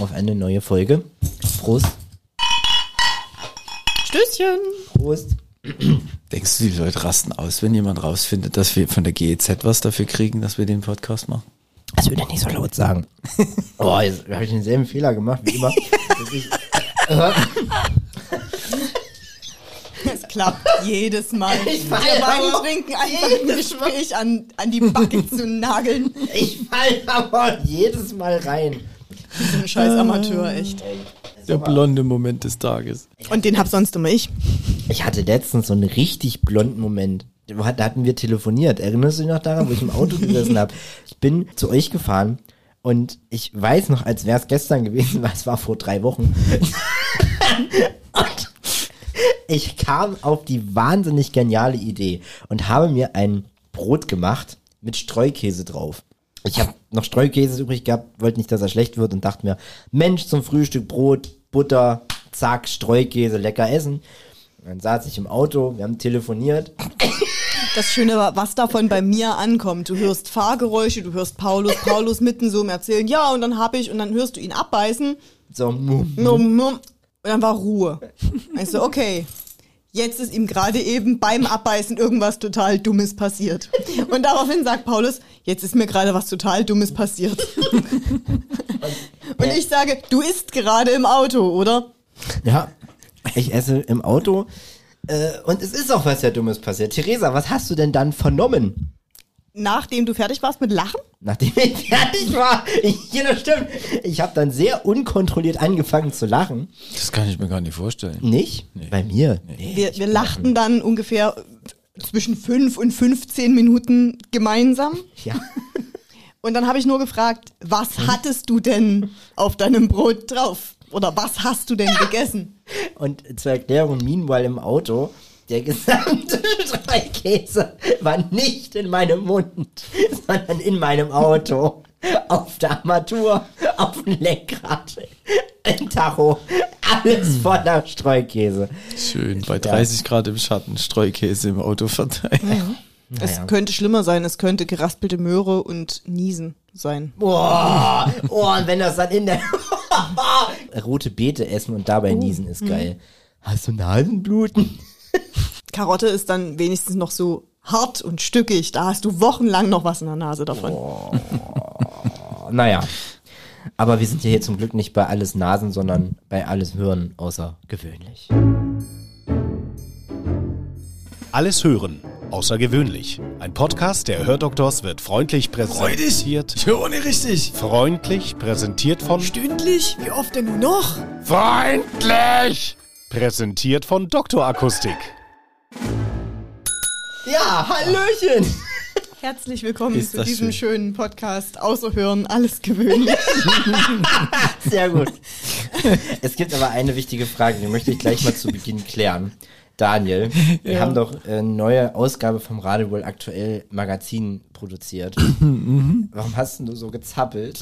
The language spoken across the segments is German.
auf eine neue Folge. Prost. Stößchen. Prost. Denkst du, die Leute rasten aus, wenn jemand rausfindet, dass wir von der GEZ was dafür kriegen, dass wir den Podcast machen? Das würde ich nicht so laut sagen. Oh, jetzt habe ich denselben Fehler gemacht wie immer. Es klappt jedes Mal. Wir beiden trinken einfach ein Gespräch an die Backe zu nageln. Ich falle aber jedes Mal rein. Das ist ein scheiß Amateur, echt. Der blonde Moment des Tages. Und den hab sonst immer ich. Ich hatte letztens so einen richtig blonden Moment. Da hatten wir telefoniert. Erinnerst du dich noch daran, wo ich im Auto gesessen habe? Ich bin zu euch gefahren und ich weiß noch, als wäre es gestern gewesen, weil es war vor 3 Wochen. Und ich kam auf die wahnsinnig geniale Idee und habe mir ein Brot gemacht mit Streukäse drauf. Ich habe noch Streukäse übrig gehabt, wollte nicht, dass er schlecht wird und dachte mir, Mensch, zum Frühstück Brot, Butter, zack, Streukäse, lecker essen. Und dann saß ich im Auto, wir haben telefoniert. Das Schöne war, was davon bei mir ankommt. Du hörst Fahrgeräusche, du hörst Paulus mitten so im Erzählen, ja, und dann hörst du ihn abbeißen. So, Und dann war Ruhe. Also, okay, jetzt ist ihm gerade eben beim Abbeißen irgendwas total Dummes passiert. Und daraufhin sagt Paulus, jetzt ist mir gerade was total Dummes passiert. Und ich sage, du isst gerade im Auto, oder? ja, ich esse im Auto und es ist auch was sehr Dummes passiert. Theresa, was hast du denn dann vernommen? Nachdem du fertig warst mit Lachen? Nachdem ich fertig war, das stimmt. Ich habe dann sehr unkontrolliert angefangen zu lachen. Das kann ich mir gar nicht vorstellen. Nicht? Nee. Bei mir? Nee. Wir lachten dann ungefähr zwischen 5 und 15 Minuten gemeinsam. Ja. Und dann habe ich nur gefragt, was hattest du denn auf deinem Brot drauf? Oder was hast du denn gegessen? Und zur Erklärung, meanwhile im Auto, der gesamte Streukäse war nicht in meinem Mund, sondern in meinem Auto. Auf der Armatur, auf dem Lenkrad, im Tacho, alles voller Streukäse. Schön, bei 30 Grad im Schatten Streukäse im Auto verteilen. Es könnte schlimmer sein, es könnte geraspelte Möhre und Niesen sein. Boah, und wenn das dann in der rote Beete essen und dabei niesen ist geil. Hast du Nasenbluten? Karotte ist dann wenigstens noch so hart und stückig, da hast du wochenlang noch was in der Nase davon. Naja, aber wir sind ja hier zum Glück nicht bei alles Nasen, sondern bei alles Hören außergewöhnlich. Alles hören, außergewöhnlich. Ein Podcast der Hördoktors wird freundlich präsentiert. Ich höre nicht richtig. Freundlich präsentiert von... Stündlich? Wie oft denn nur noch? Freundlich! Präsentiert von Dr. Akustik. Ja, Hallöchen! Herzlich willkommen Ist zu das diesem schön. schönen Podcast Außer Hören, alles gewöhnlich. Sehr gut. Es gibt aber eine wichtige Frage, die möchte ich gleich mal zu Beginn klären. Daniel, wir haben doch eine neue Ausgabe vom Radio Wohl Aktuell Magazin produziert. Warum hast du so gezappelt?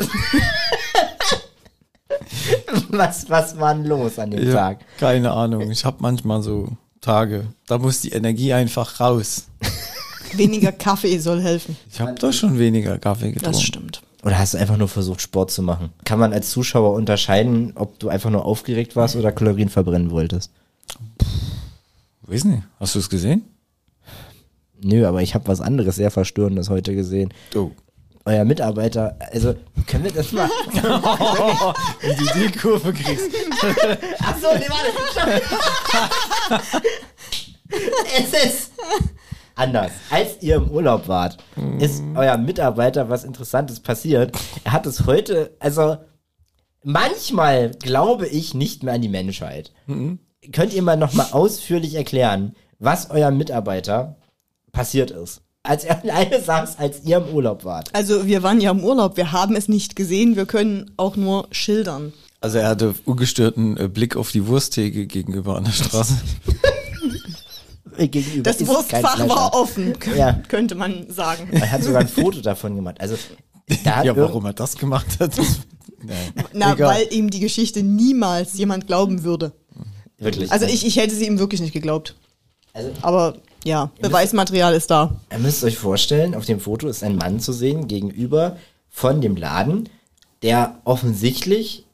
Was war denn los an dem Tag? Keine Ahnung, ich habe manchmal so Tage, da muss die Energie einfach raus. Weniger Kaffee soll helfen. Ich habe doch schon weniger Kaffee getrunken. Das stimmt. Oder hast du einfach nur versucht, Sport zu machen? Kann man als Zuschauer unterscheiden, ob du einfach nur aufgeregt warst oder Kalorien verbrennen wolltest? Weiß nicht, hast du es gesehen? Nö, aber ich habe was anderes sehr Verstörendes heute gesehen. Oh. Euer Mitarbeiter, also können wir das mal... Wie du die Kurve kriegst. Achso, nee, warte. Es ist anders. Als ihr im Urlaub wart, ist euer Mitarbeiter was Interessantes passiert. Er hat es heute, also manchmal glaube ich nicht mehr an die Menschheit. Könnt ihr mal nochmal ausführlich erklären, was euer Mitarbeiter passiert ist? Als er alleine saß, als ihr im Urlaub wart. Also wir waren ja im Urlaub, wir haben es nicht gesehen, wir können auch nur schildern. Also er hatte ungestörten Blick auf die Wursttheke gegenüber an der Straße. Gegenüber Das ist kein Wurstfach war Fleischer. offen, Ja. könnte man sagen. Er hat sogar ein Foto davon gemacht. Also da hat Ja, warum er das gemacht hat, das, Na, egal. weil ihm die Geschichte niemals jemand glauben würde. wirklich. Also ich hätte sie ihm wirklich nicht geglaubt. Also Aber ja, Beweismaterial ist da. ihr müsst euch vorstellen, auf dem Foto ist ein Mann zu sehen gegenüber von dem Laden, der offensichtlich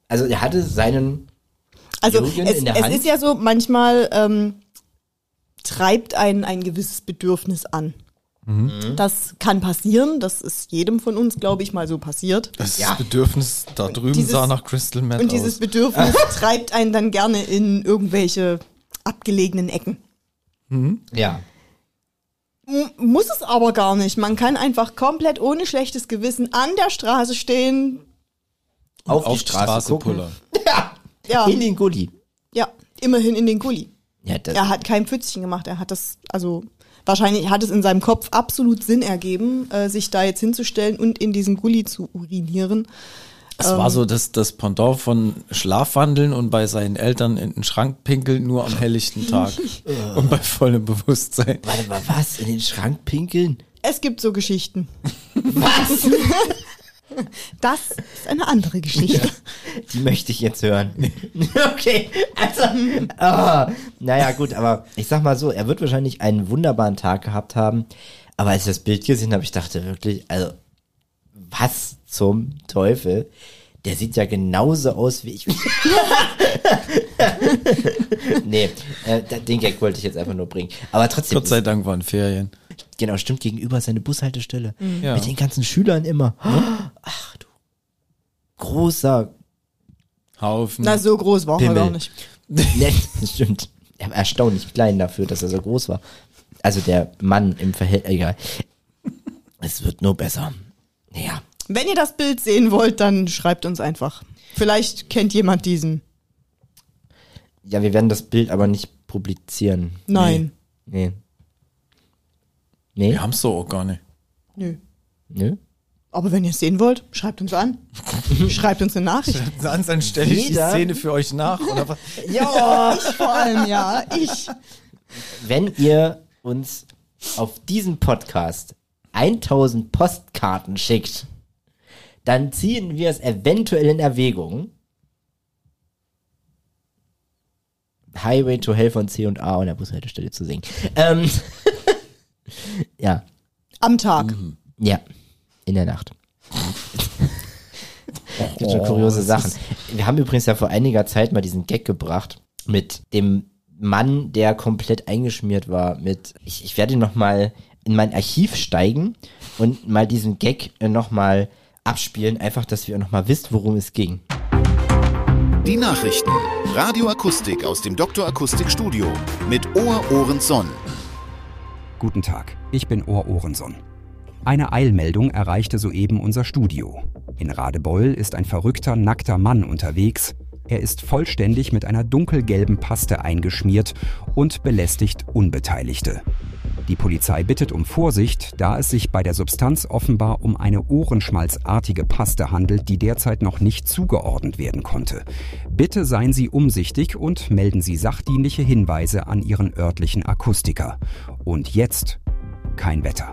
Also er hatte seinen Also Jürgen es in der Hand. ist ja so, manchmal treibt einen ein gewisses Bedürfnis an. Das kann passieren, das ist jedem von uns, glaube ich, mal so passiert. Das Bedürfnis da drüben sah nach Crystal Meth Und dieses aus. Bedürfnis treibt einen dann gerne in irgendwelche abgelegenen Ecken. Ja. Muss es aber gar nicht. Man kann einfach komplett ohne schlechtes Gewissen an der Straße stehen. Auf die Auf Straße gucken. pullern. Ja, In den Gully. ja, immerhin in den Gully. Ja, das, Er hat kein Pfützchen gemacht. Er hat das, also wahrscheinlich hat es in seinem Kopf absolut Sinn ergeben, sich da jetzt hinzustellen und in diesen Gully zu urinieren. Es war so das Pendant von Schlafwandeln und bei seinen Eltern in den Schrank pinkeln, nur am helllichten Tag und bei vollem Bewusstsein. warte mal, was? In den Schrank pinkeln? Es gibt so Geschichten. Was? Das ist eine andere Geschichte. Die möchte ich jetzt hören. Okay, also, naja gut, aber ich sag mal so, er wird wahrscheinlich einen wunderbaren Tag gehabt haben, aber als ich das Bild gesehen habe, ich dachte wirklich, also, was zum Teufel? Der sieht ja genauso aus wie ich. Nee, den Gag wollte ich jetzt einfach nur bringen. Aber trotzdem, Gott sei Dank waren Ferien. genau, stimmt, gegenüber seine Bushaltestelle. Ja. Mit den ganzen Schülern immer. Ach du, großer Haufen. Na, so groß war er Pimmel. gar nicht. Nee, das stimmt. Er war erstaunlich klein dafür, dass er so groß war. Also der Mann im Verhältnis, egal. Es wird nur besser. Naja. Wenn ihr das Bild sehen wollt, dann schreibt uns einfach. Vielleicht kennt jemand diesen. Ja, wir werden das Bild aber nicht publizieren. Nein. Nee. Nee? Wir haben es so auch gar nicht. Nö. Nö? Aber wenn ihr es sehen wollt, schreibt uns an. Schreibt uns eine Nachricht. Dann stelle ich die Jeder- Szene für euch nach, oder was? Ja! Ich vor allem, ja. Ich. Wenn ihr uns auf diesen Podcast 1000 Postkarten schickt, dann ziehen wir es eventuell in Erwägung, Highway to Hell von C&A an der Bushaltestelle zu singen. Ja, Am Tag. ja, in der Nacht. Gibt schon kuriose Sachen. Wir haben übrigens ja vor einiger Zeit mal diesen Gag gebracht mit dem Mann, der komplett eingeschmiert war. Ich werde noch mal in mein Archiv steigen und mal diesen Gag noch mal abspielen, einfach, dass ihr noch mal wisst, worum es ging. Die Nachrichten. Radioakustik aus dem Dr. Akustik Studio mit Ohr-Ohren-Sonn. Guten Tag, ich bin Ohr-Ohren-Sonn. Eine Eilmeldung erreichte soeben unser Studio. In Radebeul ist ein verrückter, nackter Mann unterwegs. Er ist vollständig mit einer dunkelgelben Paste eingeschmiert und belästigt Unbeteiligte. Die Polizei bittet um Vorsicht, da es sich bei der Substanz offenbar um eine ohrenschmalzartige Paste handelt, die derzeit noch nicht zugeordnet werden konnte. Bitte seien Sie umsichtig und melden Sie sachdienliche Hinweise an Ihren örtlichen Akustiker. Und jetzt kein Wetter.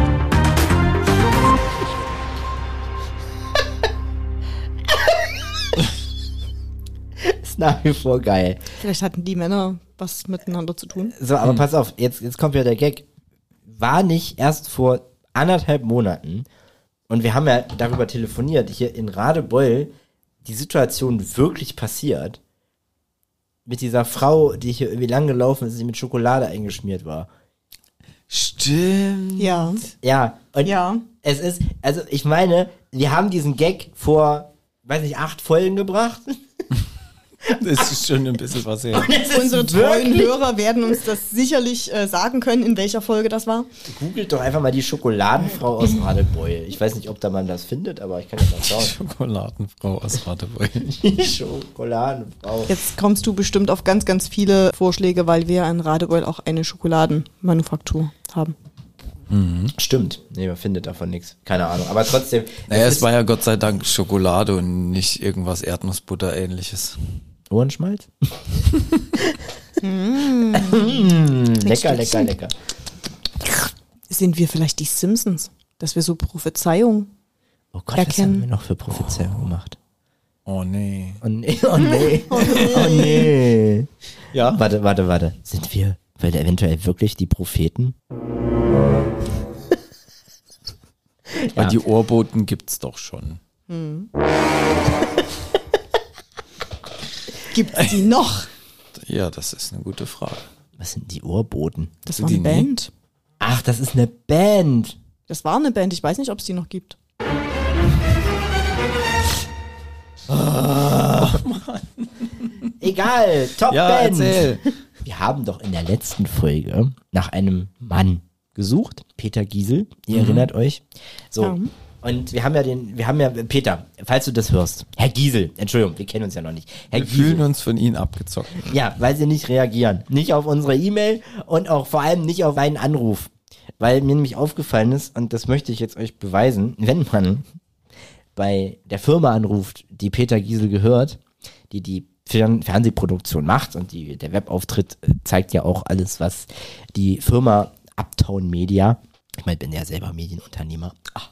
Ist nach wie vor geil. Vielleicht hatten die Männer was miteinander zu tun. So, aber pass auf, jetzt kommt ja der Gag. War nicht erst vor 1,5 Monaten, und wir haben ja darüber telefoniert, hier in Radebeul die Situation wirklich passiert, mit dieser Frau, die hier irgendwie lang gelaufen ist, die mit Schokolade eingeschmiert war. Stimmt. Ja. Ja, und Ja. es ist, also ich meine, wir haben diesen Gag vor, weiß nicht, 8 Folgen gebracht. Das ist schon ein bisschen was her. Es ist Unsere treuen wirklich- Hörer werden uns das sicherlich sagen können, in welcher Folge das war. Googelt doch einfach mal die Schokoladenfrau aus Radebeul. Ich weiß nicht, ob da man das findet, aber ich kann ja mal schauen. Schokoladenfrau aus Radebeul. Die Schokoladenfrau. Jetzt kommst du bestimmt auf ganz, ganz viele Vorschläge, weil wir in Radebeul auch eine Schokoladenmanufaktur haben. Stimmt. Nee, man findet davon nichts. Keine Ahnung. Aber trotzdem. Naja, es ist war ja Gott sei Dank Schokolade und nicht irgendwas Erdnussbutter-ähnliches. Ohrenschmalz? Lecker, lecker, lecker. Sind wir vielleicht die Simpsons? Dass wir so Prophezeiungen. Oh Gott, was Erkennen. haben wir noch für Prophezeiungen gemacht? Oh nee. Oh nee, oh nee. Oh nee. Ja? Warte. Sind wir eventuell wirklich die Propheten? Weil die Ohrboten gibt's doch schon. Gibt's die noch? Ja, das ist eine gute Frage. Was sind die Ohrboten? Das Sind war die eine nie? Band. Ach, das ist eine Band. Das war eine Band. Ich weiß nicht, ob es die noch gibt. Egal, Top Ja, Band. erzähl. Wir haben doch in der letzten Folge nach einem Mann gesucht, Peter Giesel, ihr erinnert euch. So. Ja. Und wir haben ja, Peter, falls du das hörst, Herr Giesel, Entschuldigung, wir kennen uns ja noch nicht. Herr Wir fühlen Giesel, uns von ihnen abgezockt. ja, weil sie nicht reagieren. Nicht auf unsere E-Mail und auch vor allem nicht auf einen Anruf. Weil mir nämlich aufgefallen ist, und das möchte ich jetzt euch beweisen, wenn man bei der Firma anruft, die Peter Giesel gehört, die Fernsehproduktion macht und der Webauftritt zeigt ja auch alles, was die Firma Uptown Media, ich meine, bin ja selber Medienunternehmer.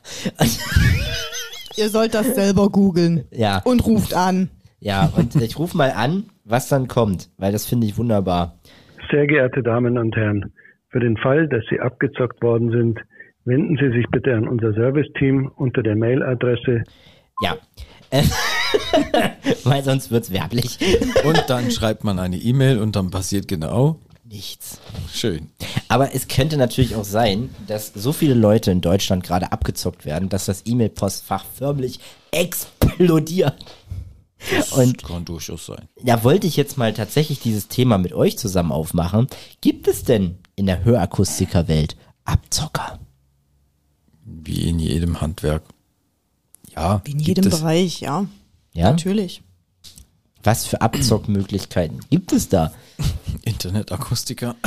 Ihr sollt das selber googeln. Ja. Und ruft an. Ja, und ich rufe mal an, was dann kommt, weil das finde ich wunderbar. Sehr geehrte Damen und Herren, für den Fall, dass Sie abgezockt worden sind, wenden Sie sich bitte an unser Serviceteam unter der Mailadresse. Ja. Weil sonst wird's werblich. Und dann schreibt man eine E-Mail und dann passiert genau Nichts. schön. Aber es könnte natürlich auch sein, dass so viele Leute in Deutschland gerade abgezockt werden, dass das E-Mail-Postfach förmlich explodiert. Und Kann durchaus sein. da wollte ich jetzt mal tatsächlich dieses Thema mit euch zusammen aufmachen. Gibt es denn in der Hörakustikerwelt Abzocker? Wie in jedem Handwerk. Ja, Wie in gibt jedem es. Bereich, ja. Ja? Natürlich. Was für Abzockmöglichkeiten gibt es da? Internetakustiker.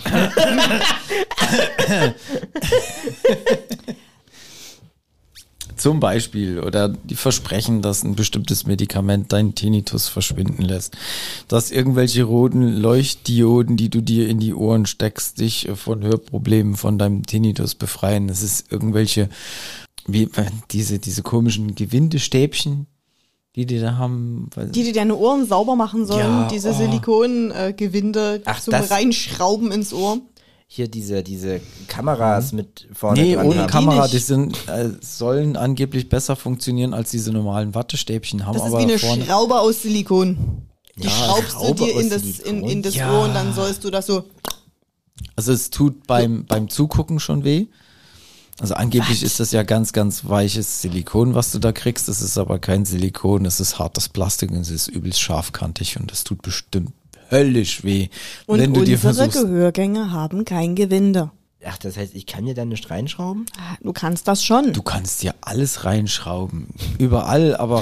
Zum Beispiel, oder die versprechen, dass ein bestimmtes Medikament deinen Tinnitus verschwinden lässt. Dass irgendwelche roten Leuchtdioden, die du dir in die Ohren steckst, dich von Hörproblemen, von deinem Tinnitus befreien. Das ist irgendwelche, wie diese komischen Gewindestäbchen, die da haben. Die deine Ohren sauber machen sollen, Ja, diese oh. Silikongewinde Ach, zum das- Reinschrauben ins Ohr. Hier diese Kameras mit vorne Nee, dran ohne haben. Kamera, nicht. die sind, sollen angeblich besser funktionieren als diese normalen Wattestäbchen, haben Das ist aber wie eine vorne. Schraube aus Silikon. Die Ja, schraubst du Schraube dir aus in das, Silikon? in das Ja. Ohr und dann sollst du das so. Also es tut beim Zugucken schon weh. Also angeblich ist das ja ganz, ganz weiches Silikon, was du da kriegst. Das ist aber kein Silikon, es ist hartes Plastik und es ist übelst scharfkantig und das tut bestimmt höllisch weh. Und wenn du dir unsere versuchst, Gehörgänge haben kein Gewinde. Ach, das heißt, ich kann mir da nicht reinschrauben? Du kannst das schon. du kannst dir alles reinschrauben. Überall, aber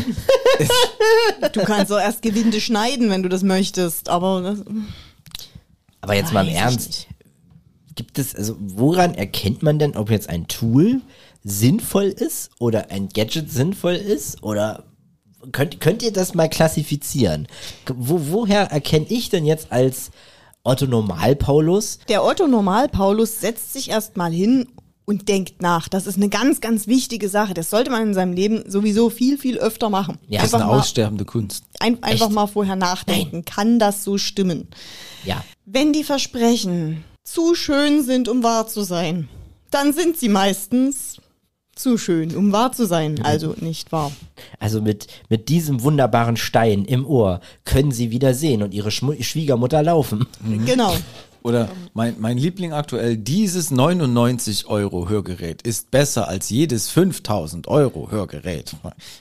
Du kannst auch erst Gewinde schneiden, wenn du das möchtest. Aber das, Aber jetzt mal im Weiß ich Ernst. nicht. Gibt es, also woran erkennt man denn, ob jetzt ein Tool sinnvoll ist oder ein Gadget sinnvoll ist? Oder könnt ihr das mal klassifizieren? Woher erkenne ich denn jetzt als Otto Normal-Paulus? Der Otto Normal-Paulus setzt sich erstmal hin und denkt nach. Das ist eine ganz, ganz wichtige Sache. Das sollte man in seinem Leben sowieso viel, viel öfter machen. Ja, das ist eine mal, aussterbende Kunst. einfach Echt? mal vorher nachdenken. Kann das so stimmen? Ja. Wenn die Versprechen zu schön sind, um wahr zu sein, dann sind sie meistens zu schön, um wahr zu sein. Also nicht wahr. Also mit diesem wunderbaren Stein im Ohr können sie wieder sehen und ihre Schwiegermutter laufen. Genau. Oder mein Liebling aktuell, dieses 99 € Hörgerät ist besser als jedes 5000 € Hörgerät.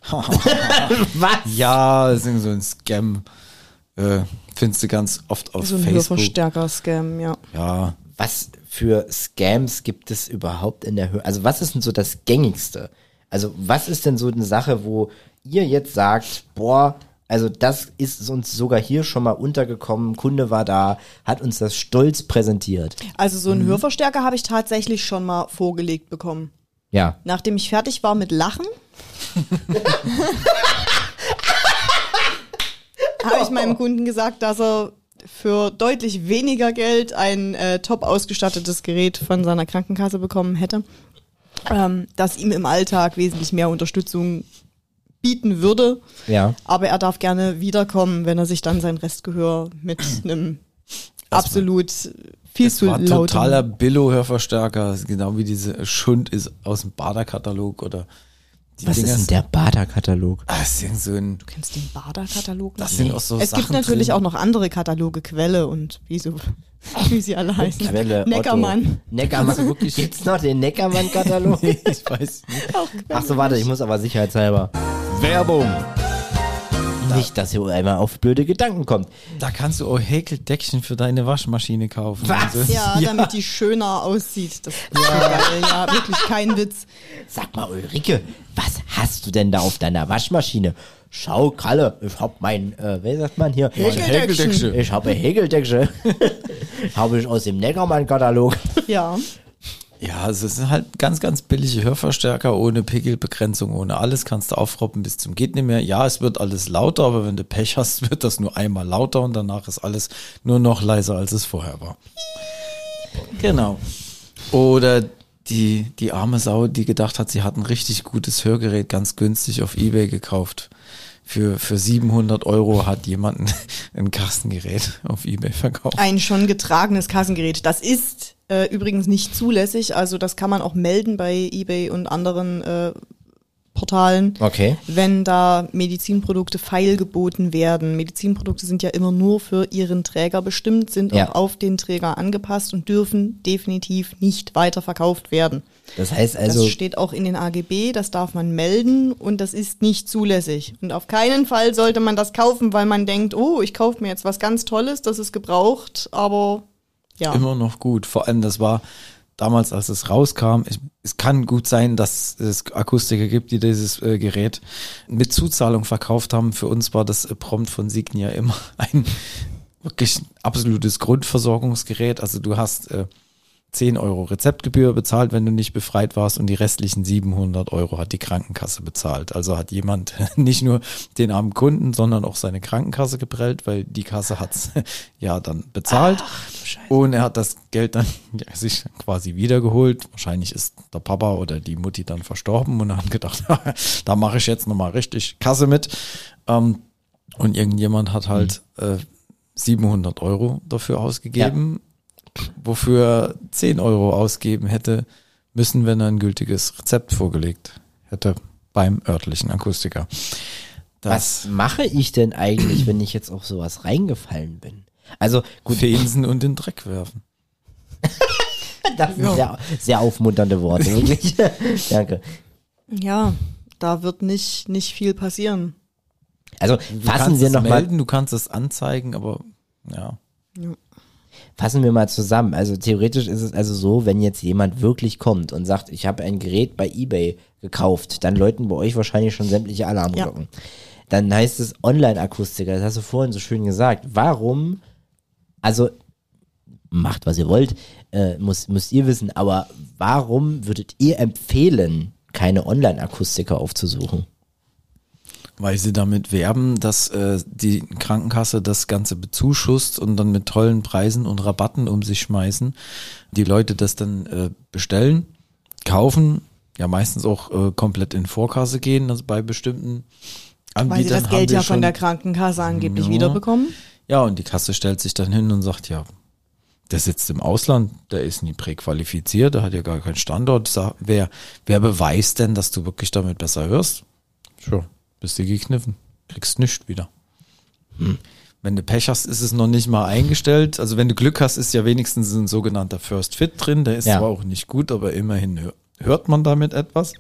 Was? Ja, das ist so ein Scam. Findest du ganz oft auf So ein Facebook. Hörverstärker-Scam, ja. Ja, Was für Scams gibt es überhaupt in der Höhe? Also was ist denn so das Gängigste? Also was ist denn so eine Sache, wo ihr jetzt sagt, boah, also das ist uns sogar hier schon mal untergekommen, Kunde war da, hat uns das stolz präsentiert. Also so einen Hörverstärker habe ich tatsächlich schon mal vorgelegt bekommen. Ja. Nachdem ich fertig war mit Lachen, habe ich meinem Kunden gesagt, dass er für deutlich weniger Geld ein top ausgestattetes Gerät von seiner Krankenkasse bekommen hätte, das ihm im Alltag wesentlich mehr Unterstützung bieten würde. Ja. Aber er darf gerne wiederkommen, wenn er sich dann sein Restgehör mit einem absolut viel das zu war lauten... totaler Billo-Hörverstärker, genau wie diese Schund ist aus dem Bader-Katalog oder Was ist denn der Bader-Katalog? Das ist so ein, Du kennst den Bader-Katalog? das sind auch so Es Sachen gibt natürlich drin. auch noch andere Kataloge, Quelle und wie sie alle heißen. Quelle, Neckermann. Otto. Neckermann, wirklich? Gibt's noch den Neckermann-Katalog? Ich weiß nicht. Ach so, warte, ich muss aber sicherheitshalber. Werbung. Nicht, dass ihr einmal auf blöde Gedanken kommt. Da kannst du auch Häkeldeckchen für deine Waschmaschine kaufen. Was? Also, Ja, damit die schöner aussieht. Das ist so geil. Ja, wirklich kein Witz. Sag mal, Ulrike, was hast du denn da auf deiner Waschmaschine? Schau, Kalle, ich hab mein, wie sagt man hier? Häkeldeckchen. Ich habe Häkeldeckchen. Habe ich aus dem Neckermann-Katalog. Ja. Ja, es sind halt ganz, ganz billige Hörverstärker ohne Pegelbegrenzung, ohne alles. Kannst du aufroppen bis zum geht nicht mehr. Ja, es wird alles lauter, aber wenn du Pech hast, wird das nur einmal lauter und danach ist alles nur noch leiser, als es vorher war. Genau. Oder die arme Sau, die gedacht hat, sie hat ein richtig gutes Hörgerät ganz günstig auf eBay gekauft. Für 700 € hat jemand ein Kassengerät auf eBay verkauft. Ein schon getragenes Kassengerät. Das ist übrigens nicht zulässig. Also das kann man auch melden bei eBay und anderen Portalen, Okay. wenn da Medizinprodukte feilgeboten werden. Medizinprodukte sind ja immer nur für ihren Träger bestimmt, sind Ja. auch auf den Träger angepasst und dürfen definitiv nicht weiterverkauft werden. Das heißt also, Das steht auch in den AGB, das darf man melden und das ist nicht zulässig. Und auf keinen Fall sollte man das kaufen, weil man denkt, oh, ich kaufe mir jetzt was ganz Tolles, das ist gebraucht, aber ja. Immer noch gut. Vor allem, das war damals, als es rauskam. Es kann gut sein, dass es Akustiker gibt, die dieses Gerät mit Zuzahlung verkauft haben. Für uns war das prompt von Signia immer ein wirklich absolutes Grundversorgungsgerät. Also du hast 10 € Rezeptgebühr bezahlt, wenn du nicht befreit warst und die restlichen 700 € hat die Krankenkasse bezahlt. Also hat jemand nicht nur den armen Kunden, sondern auch seine Krankenkasse geprellt, weil die Kasse hat's ja dann bezahlt. Und er hat das Geld dann sich quasi wiedergeholt. Wahrscheinlich ist der Papa oder die Mutti dann verstorben und er hat gedacht, da mache ich jetzt nochmal richtig Kasse mit. Und irgendjemand hat halt 700 € dafür ausgegeben. Wofür 10 € ausgeben hätte müssen, wenn er ein gültiges Rezept vorgelegt hätte beim örtlichen Akustiker. was mache ich denn eigentlich, wenn ich jetzt auf sowas reingefallen bin? Also, gut, Feensen und den Dreck werfen. das sind sehr, sehr aufmunternde Worte, wirklich. Danke. Ja, da wird nicht viel passieren. Also, Du fassen kannst wir es nochmal. melden, du kannst es anzeigen, aber ja. Fassen wir mal zusammen. Also theoretisch ist es also so, wenn jetzt jemand wirklich kommt und sagt, ich habe ein Gerät bei eBay gekauft, dann läuten bei euch wahrscheinlich schon sämtliche Alarmglocken. Dann heißt es Online-Akustiker, das hast du vorhin so schön gesagt. Warum, also macht was ihr wollt, müsst ihr wissen, aber warum würdet ihr empfehlen, keine Online-Akustiker aufzusuchen? Weil sie damit werben, dass die Krankenkasse das Ganze bezuschusst und dann mit tollen Preisen und Rabatten um sich schmeißen. Die Leute das dann bestellen, kaufen, ja meistens auch komplett in Vorkasse gehen, also bei bestimmten Anbietern. Weil sie das haben Geld wir ja von schon- der Krankenkasse angeblich Ja. wiederbekommen. Ja, und die Kasse stellt sich dann hin und sagt, ja, der sitzt im Ausland, der ist nie präqualifiziert, der hat ja gar keinen Standort. Wer beweist denn, dass du wirklich damit besser hörst? Sure. Bist du gekniffen. Kriegst nichts wieder. Wenn du Pech hast, ist es noch nicht mal eingestellt. Also wenn du Glück hast, ist ja wenigstens ein sogenannter First Fit drin. Der ist Ja. zwar auch nicht gut, aber immerhin hört man damit etwas.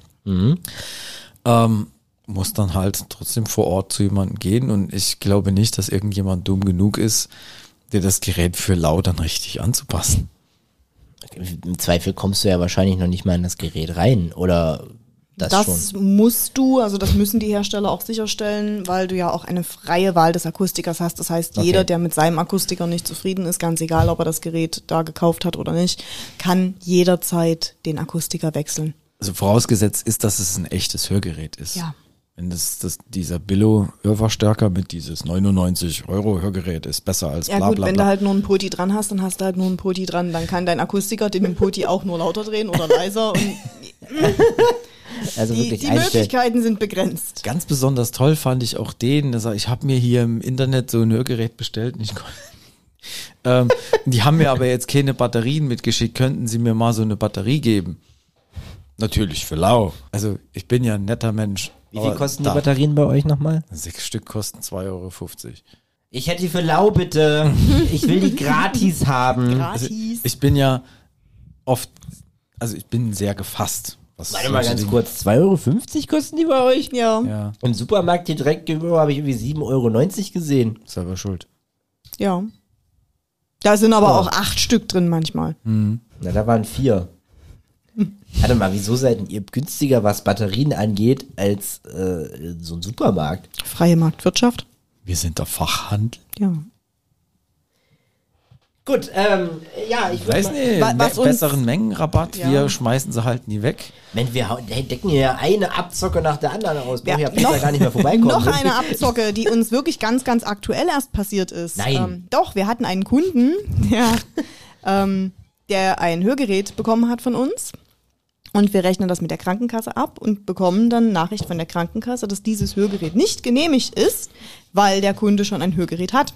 Muss dann halt trotzdem vor Ort zu jemandem gehen. Und ich glaube nicht, dass irgendjemand dumm genug ist, dir das Gerät für laut dann richtig anzupassen. Im Zweifel kommst du ja wahrscheinlich noch nicht mal in das Gerät rein, oder das schon? Musst du, also das müssen die Hersteller auch sicherstellen, weil du ja auch eine freie Wahl des Akustikers hast. Das heißt, Okay. jeder, der mit seinem Akustiker nicht zufrieden ist, ganz egal, ob er das Gerät da gekauft hat oder nicht, kann jederzeit den Akustiker wechseln. Also vorausgesetzt ist, dass es ein echtes Hörgerät ist. Ja. Wenn dieser Billo-Hörverstärker mit dieses 99 € Hörgerät ist besser als Ja bla gut, bla wenn du bla. halt nur einen Poti dran hast, dann hast du halt nur einen Poti dran. Dann kann dein Akustiker den Poti auch nur lauter drehen oder leiser. Und Also die wirklich einstellen. Möglichkeiten sind begrenzt. Ganz besonders toll fand ich auch ich habe mir hier im Internet so ein Hörgerät bestellt. Die haben mir aber jetzt keine Batterien mitgeschickt. Könnten Sie mir mal so eine Batterie geben? Natürlich für lau. Also ich bin ja ein netter Mensch. Wie viel kosten die Batterien bei euch nochmal? 6 Stück kosten 2,50 €. Ich hätte die für lau, bitte. Ich will die gratis haben. Also ich bin ja oft, also ich bin sehr gefasst. Warte mal ganz kurz, 2,50 € kosten die bei euch? Ja. Ja, Im Supermarkt hier direkt gegenüber habe ich irgendwie 7,90 € gesehen. selber schuld. Ja. Da sind aber auch 8 Stück drin manchmal. Na, da waren 4. Warte mal, wieso seid ihr günstiger, was Batterien angeht, als so ein Supermarkt? Freie Marktwirtschaft. Wir sind der Fachhandel. Ja. Gut, ja, ich Weiß nicht, was uns- besseren Mengenrabatt, Ja. wir schmeißen sie halt nie weg. Mensch, wir decken hier eine Abzocke nach der anderen aus. Brauch ja noch- besser gar nicht mehr vorbeikommen. Noch eine Abzocke, die uns wirklich ganz, ganz aktuell erst passiert ist. Nein. Doch, wir hatten einen Kunden, der ein Hörgerät bekommen hat von uns. Und wir rechnen das mit der Krankenkasse ab und bekommen dann Nachricht von der Krankenkasse, dass dieses Hörgerät nicht genehmigt ist, weil der Kunde schon ein Hörgerät hat.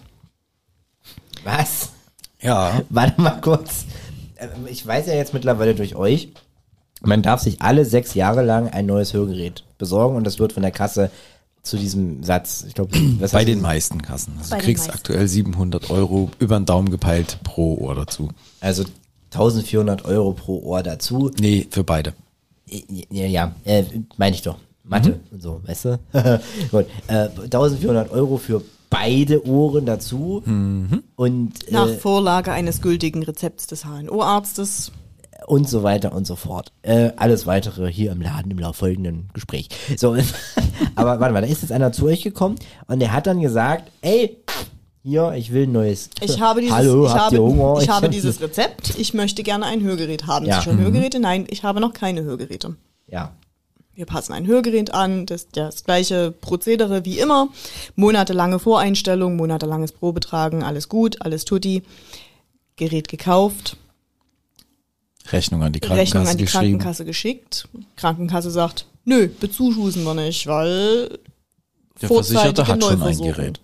Was? Ja. Warte mal kurz. Ich weiß ja jetzt mittlerweile durch euch, man darf sich alle 6 Jahre lang ein neues Hörgerät besorgen und das wird von der Kasse zu diesem Satz, ich glaube, Bei den meisten Kassen. Also Bei du den kriegst meisten. aktuell 700 € über den Daumen gepeilt pro Ohr dazu. Also 1.400 € pro Ohr dazu. Nee, für beide. Ja, meine ich doch. Mathe und so, weißt du? Gut. 1.400 € für beide Ohren dazu. Und, Nach Vorlage eines gültigen Rezepts des HNO-Arztes. und so weiter und so fort. Alles weitere hier im Laden im folgenden Gespräch. So, aber warte mal, da ist jetzt einer zu euch gekommen und der hat dann gesagt, ey, hier, ich will ein neues. Ich habe dieses, Hallo, ich habt ihr Hunger? ich habe dieses Rezept. Ich möchte gerne ein Hörgerät haben. Ja. Sie schon Hörgeräte? Nein, ich habe noch keine Hörgeräte. Ja. Wir passen ein Hörgerät an, das gleiche Prozedere wie immer. Monatelange Voreinstellung, monatelanges Probetragen, alles gut, alles tutti. Gerät gekauft, Rechnung an die Rechnung Krankenkasse an die geschrieben. Krankenkasse geschickt. Krankenkasse sagt, nö, bezuschussen wir nicht, weil Der Versicherte vorzeitige hat schon ein Neuversorgung. Gerät.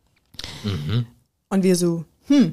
Und wir so,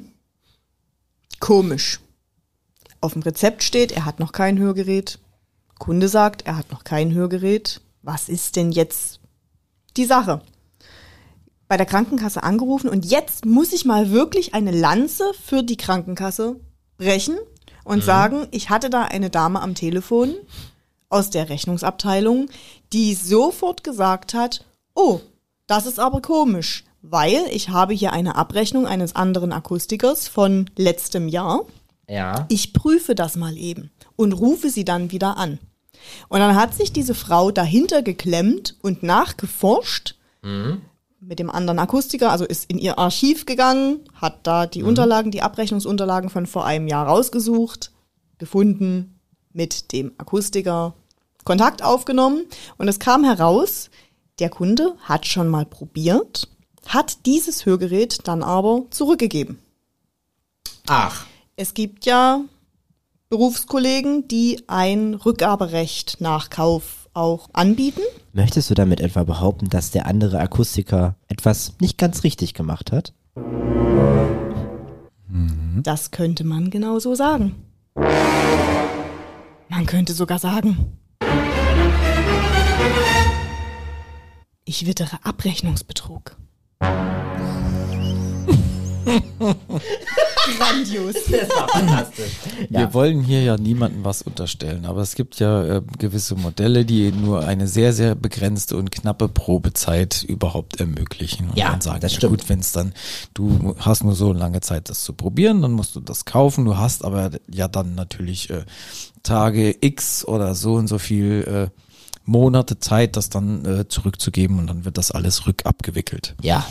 komisch. Auf dem Rezept steht, er hat noch kein Hörgerät. Kunde sagt, er hat noch kein Hörgerät. Was ist denn jetzt die Sache? Bei der Krankenkasse angerufen und jetzt muss ich mal wirklich eine Lanze für die Krankenkasse brechen und sagen, ich hatte da eine Dame am Telefon aus der Rechnungsabteilung, die sofort gesagt hat, oh, das ist aber komisch, weil ich habe hier eine Abrechnung eines anderen Akustikers von letztem Jahr. Ja. Ich prüfe das mal eben und rufe sie dann wieder an. Und dann hat sich diese Frau dahinter geklemmt und nachgeforscht mit dem anderen Akustiker, also ist in ihr Archiv gegangen, hat da die Unterlagen, die Abrechnungsunterlagen von vor einem Jahr rausgesucht, gefunden, mit dem Akustiker Kontakt aufgenommen und es kam heraus, der Kunde hat schon mal probiert, hat dieses Hörgerät dann aber zurückgegeben. Ach. Es gibt ja Berufskollegen, die ein Rückgaberecht nach Kauf auch anbieten. Möchtest du damit etwa behaupten, dass der andere Akustiker etwas nicht ganz richtig gemacht hat? Das könnte man genau so sagen. Man könnte sogar sagen, ich wittere Abrechnungsbetrug. Grandios. Das war fantastisch. Wir wollen hier ja niemandem was unterstellen, aber es gibt ja gewisse Modelle, die nur eine sehr, sehr begrenzte und knappe Probezeit überhaupt ermöglichen. Und Ja, dann sagen, das ja stimmt. gut, wenn es dann, du hast nur so lange Zeit, das zu probieren, dann musst du das kaufen. Du hast aber ja dann natürlich Tage X oder so und so viel Monate Zeit, das dann zurückzugeben und dann wird das alles rückabgewickelt. Ja.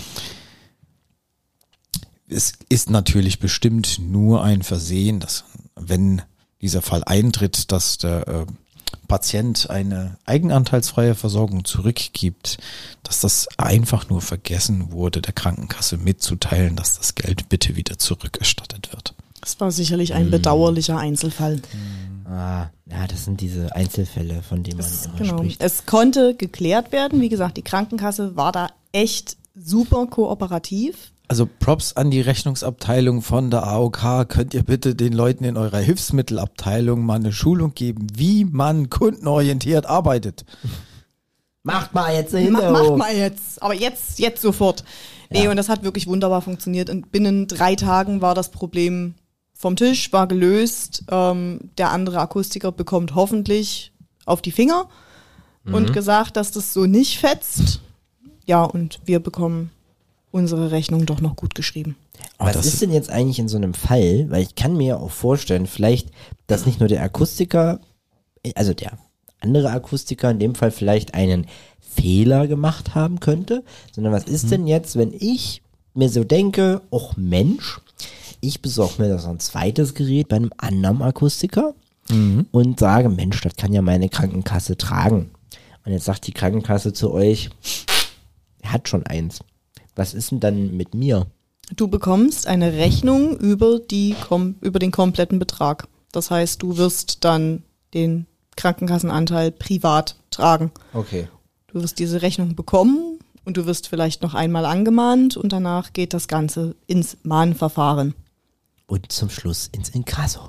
Es ist natürlich bestimmt nur ein Versehen, dass wenn dieser Fall eintritt, dass der Patient eine eigenanteilsfreie Versorgung zurückgibt, dass das einfach nur vergessen wurde, der Krankenkasse mitzuteilen, dass das Geld bitte wieder zurückerstattet wird. Das war sicherlich ein bedauerlicher Einzelfall. Ja, das sind diese Einzelfälle, von denen man immer Genau. spricht. Es konnte geklärt werden. Wie gesagt, die Krankenkasse war da echt super kooperativ. Also Props an die Rechnungsabteilung von der AOK. Könnt ihr bitte den Leuten in eurer Hilfsmittelabteilung mal eine Schulung geben, wie man kundenorientiert arbeitet? Macht mal jetzt eine Hinterhof. Macht mal jetzt. Aber jetzt sofort. Nee, und das hat wirklich wunderbar funktioniert. Und binnen 3 Tagen war das Problem vom Tisch, war gelöst. Der andere Akustiker bekommt hoffentlich auf die Finger und gesagt, dass das so nicht fetzt. Ja, und wir bekommen unsere Rechnung doch noch gut geschrieben. Was ist denn jetzt eigentlich in so einem Fall, weil ich kann mir auch vorstellen, vielleicht, dass nicht nur der Akustiker, also der andere Akustiker in dem Fall vielleicht einen Fehler gemacht haben könnte, sondern was ist denn jetzt, wenn ich mir so denke, och Mensch, ich besorge mir das ein zweites Gerät bei einem anderen Akustiker und sage, Mensch, das kann ja meine Krankenkasse tragen. Und jetzt sagt die Krankenkasse zu euch, er hat schon eins. Was ist denn dann mit mir? Du bekommst eine Rechnung über den kompletten Betrag. Das heißt, du wirst dann den Krankenkassenanteil privat tragen. Okay. Du wirst diese Rechnung bekommen und du wirst vielleicht noch einmal angemahnt und danach geht das Ganze ins Mahnverfahren. Und zum Schluss ins Inkasso.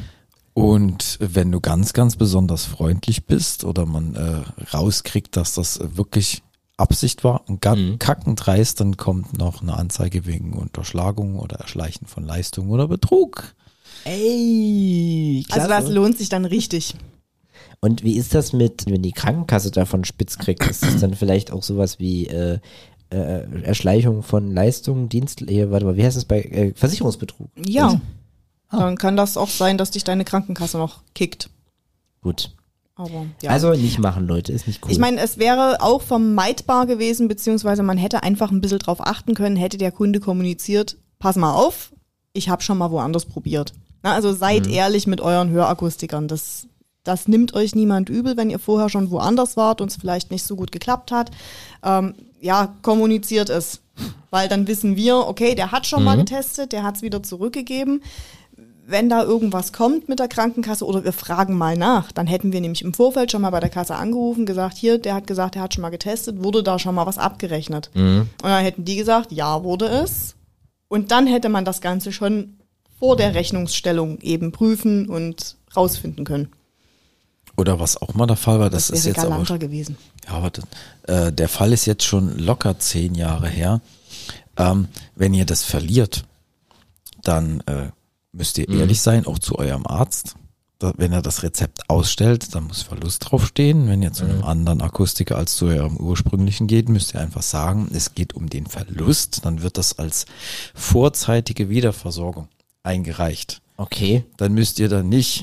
Und wenn du ganz, ganz besonders freundlich bist oder man rauskriegt, dass das wirklich Absicht war und kackendreist, dann kommt noch eine Anzeige wegen Unterschlagung oder Erschleichen von Leistung oder Betrug. Ey, klasse. Also das lohnt sich dann richtig. Und wie ist das mit, wenn die Krankenkasse davon spitz kriegt? Ist das dann vielleicht auch sowas wie Erschleichung von Leistungen, wie heißt das bei Versicherungsbetrug? Ja, dann kann das auch sein, dass dich deine Krankenkasse noch kickt. Gut. Aber, ja. Also nicht machen, Leute, ist nicht cool. Ich meine, es wäre auch vermeidbar gewesen, beziehungsweise man hätte einfach ein bisschen drauf achten können, hätte der Kunde kommuniziert, pass mal auf, ich habe schon mal woanders probiert. Na, also seid ehrlich mit euren Hörakustikern. Das nimmt euch niemand übel, wenn ihr vorher schon woanders wart und es vielleicht nicht so gut geklappt hat. Kommuniziert es. Weil dann wissen wir, okay, der hat schon mal getestet, der hat es wieder zurückgegeben. Wenn da irgendwas kommt mit der Krankenkasse oder wir fragen mal nach, dann hätten wir nämlich im Vorfeld schon mal bei der Kasse angerufen, gesagt, hier, der hat gesagt, er hat schon mal getestet, wurde da schon mal was abgerechnet? Und dann hätten die gesagt, ja, wurde es. Und dann hätte man das Ganze schon vor der Rechnungsstellung eben prüfen und rausfinden können. Oder was auch mal der Fall war, das ist jetzt galanter gewesen. Ja, aber der Fall ist jetzt schon locker 10 Jahre her. Wenn ihr das verliert, dann müsst ihr ehrlich sein, auch zu eurem Arzt. Wenn er das Rezept ausstellt, dann muss Verlust draufstehen. Wenn ihr zu einem anderen Akustiker als zu eurem ursprünglichen geht, müsst ihr einfach sagen, es geht um den Verlust. Dann wird das als vorzeitige Wiederversorgung eingereicht. Okay. Dann müsst ihr dann nicht,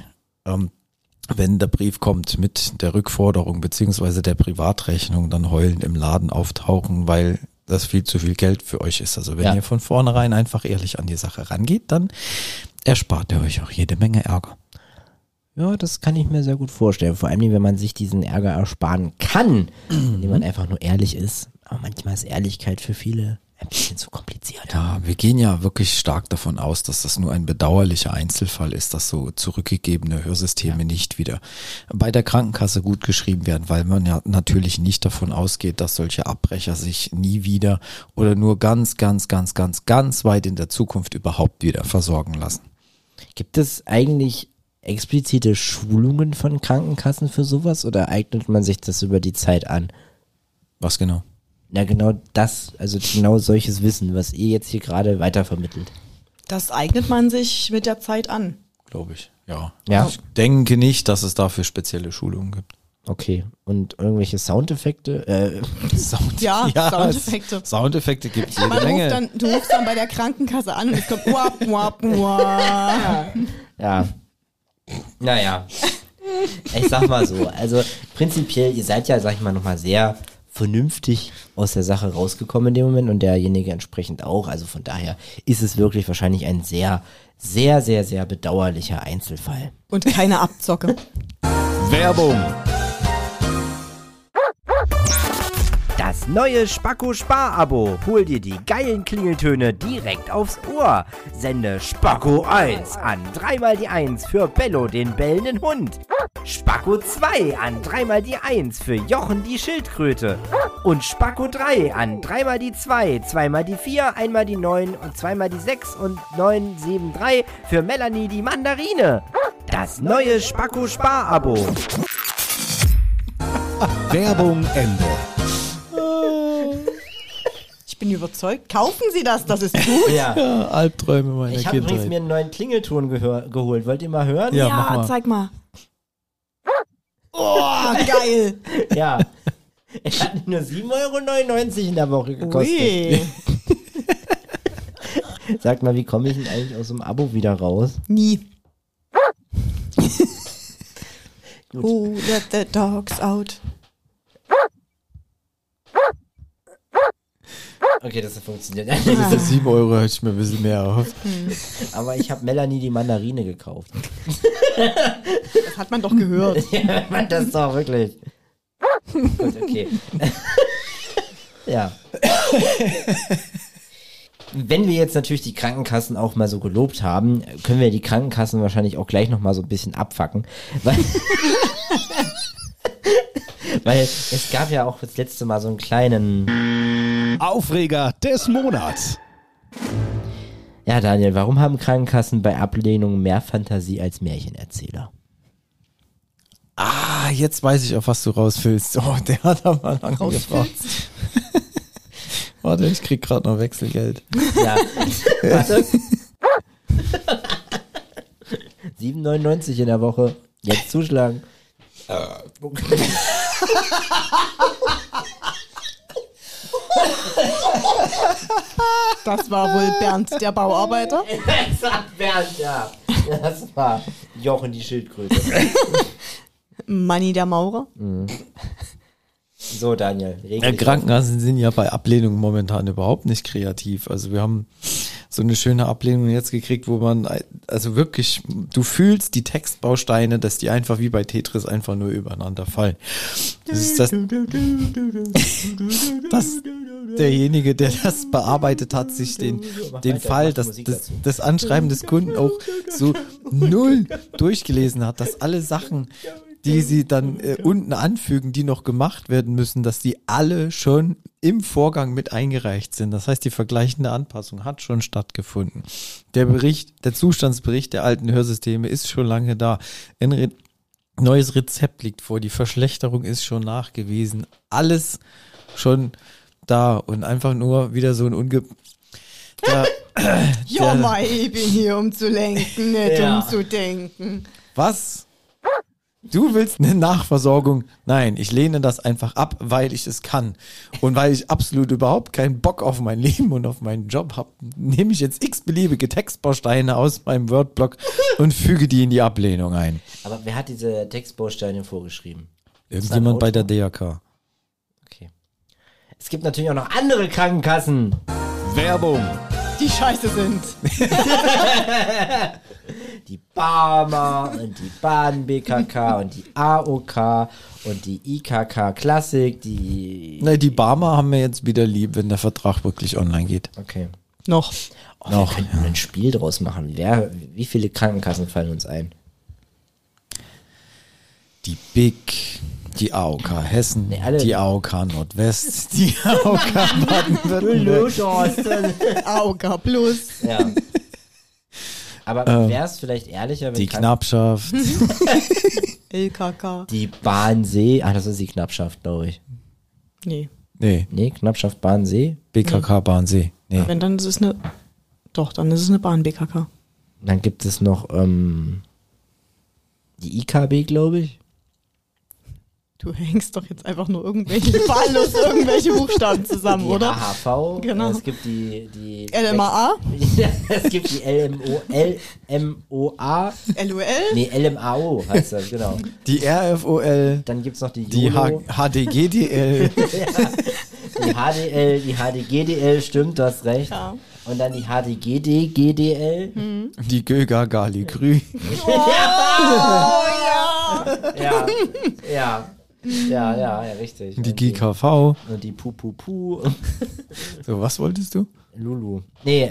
wenn der Brief kommt mit der Rückforderung beziehungsweise der Privatrechnung, dann heulend im Laden auftauchen, weil das viel zu viel Geld für euch ist. Also wenn ihr von vornherein einfach ehrlich an die Sache rangeht, dann erspart ihr euch auch jede Menge Ärger. Ja, das kann ich mir sehr gut vorstellen. Vor allem, wenn man sich diesen Ärger ersparen kann, indem man einfach nur ehrlich ist. Aber manchmal ist Ehrlichkeit für viele ein bisschen zu kompliziert. Ja, wir gehen ja wirklich stark davon aus, dass das nur ein bedauerlicher Einzelfall ist, dass so zurückgegebene Hörsysteme nicht wieder bei der Krankenkasse gut geschrieben werden, weil man ja natürlich nicht davon ausgeht, dass solche Abbrecher sich nie wieder oder nur ganz, ganz, ganz, ganz, ganz weit in der Zukunft überhaupt wieder versorgen lassen. Gibt es eigentlich explizite Schulungen von Krankenkassen für sowas oder eignet man sich das über die Zeit an? Was genau? Na genau das, also genau solches Wissen, was ihr jetzt hier gerade weitervermittelt. Das eignet man sich mit der Zeit an. Glaube ich, ja. Ja. Ich denke nicht, dass es dafür spezielle Schulungen gibt. Okay, und irgendwelche Soundeffekte? Soundeffekte. Soundeffekte gibt es jede Menge. Du rufst dann bei der Krankenkasse an und es kommt wap, wap, wap. Ja. Naja. Ich sag mal so, also prinzipiell, ihr seid ja, sag ich mal, nochmal sehr vernünftig aus der Sache rausgekommen in dem Moment und derjenige entsprechend auch. Also von daher ist es wirklich wahrscheinlich ein sehr, sehr, sehr, sehr bedauerlicher Einzelfall. Und keine Abzocke. Werbung. Das neue Spacko-Spar-Abo. Hol dir die geilen Klingeltöne direkt aufs Ohr. Sende Spacko 1 an 3x die 1 für Bello, den bellenden Hund. Spacko 2 an 3x die 1 für Jochen, die Schildkröte. Und Spacko 3 an 3x die 2, 2x die 4, 1x die 9 und 2x die 6 und 9, 7, 3 für Melanie, die Mandarine. Das neue Spacko-Spar-Abo. Werbung Ende. Ich bin überzeugt. Kaufen Sie das ist gut. Ja. Albträume meiner Ich habe Kindheit. übrigens mir einen neuen Klingelton geholt. Wollt ihr mal hören? Ja, mach mal. Zeig mal. Oh, geil. Ja. Es hat nur 7,99 € in der Woche gekostet. Ui. Sag mal, wie komme ich denn eigentlich aus dem Abo wieder raus? Nie. Gut. Who let the dogs out? Okay, das hat funktioniert. Für 7 € hätte ich mir ein bisschen mehr erhofft. Aber ich habe Melanie die Mandarine gekauft. Das hat man doch gehört. Ja, man, das ist doch wirklich. Gut, okay. Ja. Wenn wir jetzt natürlich die Krankenkassen auch mal so gelobt haben, können wir die Krankenkassen wahrscheinlich auch gleich nochmal so ein bisschen abfacken. Weil es gab ja auch das letzte Mal so einen kleinen... Aufreger des Monats. Ja, Daniel, warum haben Krankenkassen bei Ablehnung mehr Fantasie als Märchenerzähler? Ah, jetzt weiß ich, auf was du raus willst. Oh, der hat aber lange gefragt. Warte, ich krieg gerade noch Wechselgeld. Ja, warte. 7,99 in der Woche. Jetzt zuschlagen. Das war wohl Bernd, der Bauarbeiter. Das war Bernd, ja. Das war Jochen, die Schildkröte. Manni, der Maurer. So, Daniel, regel dich Krankenkassen sind ja bei Ablehnung momentan überhaupt nicht kreativ. Also wir haben so eine schöne Ablehnung jetzt gekriegt, wo man, also wirklich, du fühlst die Textbausteine, dass die einfach wie bei Tetris einfach nur übereinander fallen. Das ist das derjenige, der das bearbeitet hat, sich den Fall, das Anschreiben des Kunden auch so null durchgelesen hat, dass alle Sachen, die sie dann unten anfügen, die noch gemacht werden müssen, dass die alle schon im Vorgang mit eingereicht sind. Das heißt, die vergleichende Anpassung hat schon stattgefunden. Der Zustandsbericht der alten Hörsysteme ist schon lange da. Ein neues Rezept liegt vor. Die Verschlechterung ist schon nachgewiesen. Alles schon da und einfach nur wieder so ein Ja, mal, ich bin hier, um zu lenken, nicht Ja. um zu denken. Was? Du willst eine Nachversorgung? Nein, ich lehne das einfach ab, weil ich es kann. Und weil ich absolut überhaupt keinen Bock auf mein Leben und auf meinen Job habe, nehme ich jetzt x-beliebige Textbausteine aus meinem Wordblock und füge die in die Ablehnung ein. Aber wer hat diese Textbausteine vorgeschrieben? Irgendjemand bei der DRK. Okay. Es gibt natürlich auch noch andere Krankenkassen. Werbung. Die scheiße sind. Die Barmer und die Baden-BKK und die AOK und die IKK Klassik, die... Ne, die Barmer haben wir jetzt wieder lieb, wenn der Vertrag wirklich online geht. Okay. Noch. Oh, wir könnten ein Spiel draus machen. Wie viele Krankenkassen fallen uns ein? Die BIC, die AOK Hessen, Nee, alle- die AOK Nordwest, die AOK Baden-Württemberg, AOK Plus. Ja. Aber wäre es vielleicht ehrlicher, wenn die Knappschaft. LKK. die Bahnsee... Ach, das ist die Knappschaft, glaube ich. Nee. Nee, Nee, Knappschaft Bahnsee. BKK Bahnsee. Nee. Wenn, dann ist es eine. Doch, dann ist es eine Bahn-BKK. Dann gibt es noch die IKB, glaube ich. Du hängst doch jetzt einfach nur irgendwelche wahllos irgendwelche Buchstaben zusammen, Die oder? AHV. Genau. Es gibt die LMAA? Es gibt die LMOA. LOL? Nee, LMAO heißt das, genau. Die RFOL, Dann gibt es noch die die YOLO, HDGDL, die HDL, die HDGDL, stimmt, du hast recht. Ja. Und dann die HDGD-GDL. die Göga Gali Grü. Ja, ja. Ja, richtig. Die GKV. Und die Puh. So, was wolltest du? Lulu. Nee,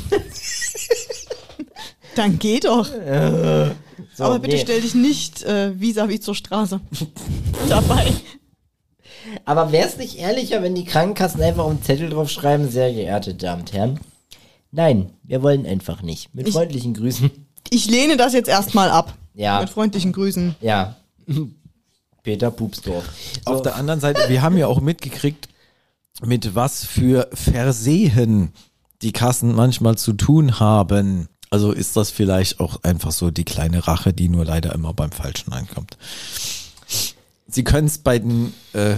Dann geh doch. so, Aber bitte stell dich nicht vis-à-vis zur Straße dabei. Aber wäre es nicht ehrlicher, wenn die Krankenkassen einfach auf den Zettel draufschreiben, sehr geehrte Damen und Herren? Nein, wir wollen einfach nicht. Mit freundlichen Grüßen. Ich lehne das jetzt erstmal ab. Ja. Mit freundlichen Grüßen. Ja. Peter Pupsdorf. So. Auf der anderen Seite, wir haben ja auch mitgekriegt, mit was für Versehen die Kassen manchmal zu tun haben. Also ist das vielleicht auch einfach so die kleine Rache, die nur leider immer beim Falschen ankommt. Sie können es bei den